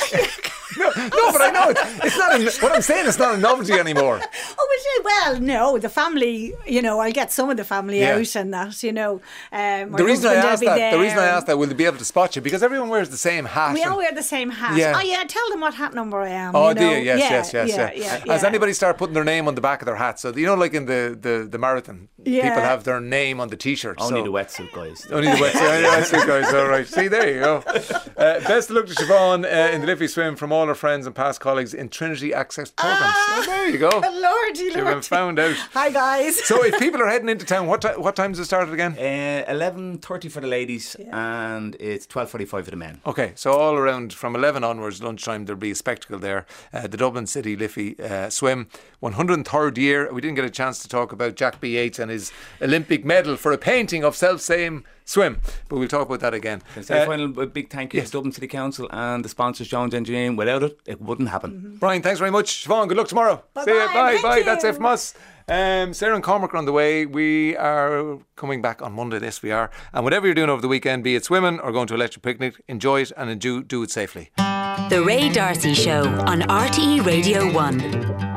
no, no, but I know it's, it's not. A, what I'm saying, it's not a novelty anymore. Oh, well, no, the family. You know, I'll get some of the family Yeah. out and that. You know, um, my The reason I husband will asked be that, there. the reason I asked that, will they be able to spot you? Because everyone wears the same hat. We and- all wear the same hat. Yeah. Oh yeah, tell them what hat number I am. Oh, you do know? you? Yes, yeah, yes, yes, yeah, yeah. yeah, Has yeah. anybody started putting their name on the back of their hat? So you know, like in the, the, the marathon, Yeah. people have their name on the t-shirt. Only so. the wetsuit guys. Only the wetsuit, only the wetsuit guys. All right. See, there you go. Uh, best of luck to Siobhan uh, in the Liffey Swim from all her friends and past colleagues in Trinity Access Programs. Ah, Oh, there you go. Lordy, You've been Lordy. found out. Hi guys. So if people are heading into town, what ti- what time does it start again? Uh, eleven thirty for the ladies and it's twelve forty-five for the men. Okay, so all around from eleven onwards, lunchtime, there'll be a spectacle there. Uh, the Dublin City Liffey uh, Swim, one hundred third year. We didn't get a chance to talk about Jack B. Yates and his Olympic medal for a painting of self-same swim, but we'll talk about that again. Can I say Uh, a final a big thank you yes. to Dublin City Council and the sponsors Jones Engineering. Without it, it wouldn't happen. Brian, thanks very much. Siobhan, good luck tomorrow. See you. Bye-bye. Bye, Thank bye. you. That's it from us. Um, Sarah and Cormac are on the way. We are coming back on Monday. Yes, we are. And whatever you're doing over the weekend, be it swimming or going to electric picnic, enjoy it and do, do it safely. The Ray Darcy Show on R T E Radio one.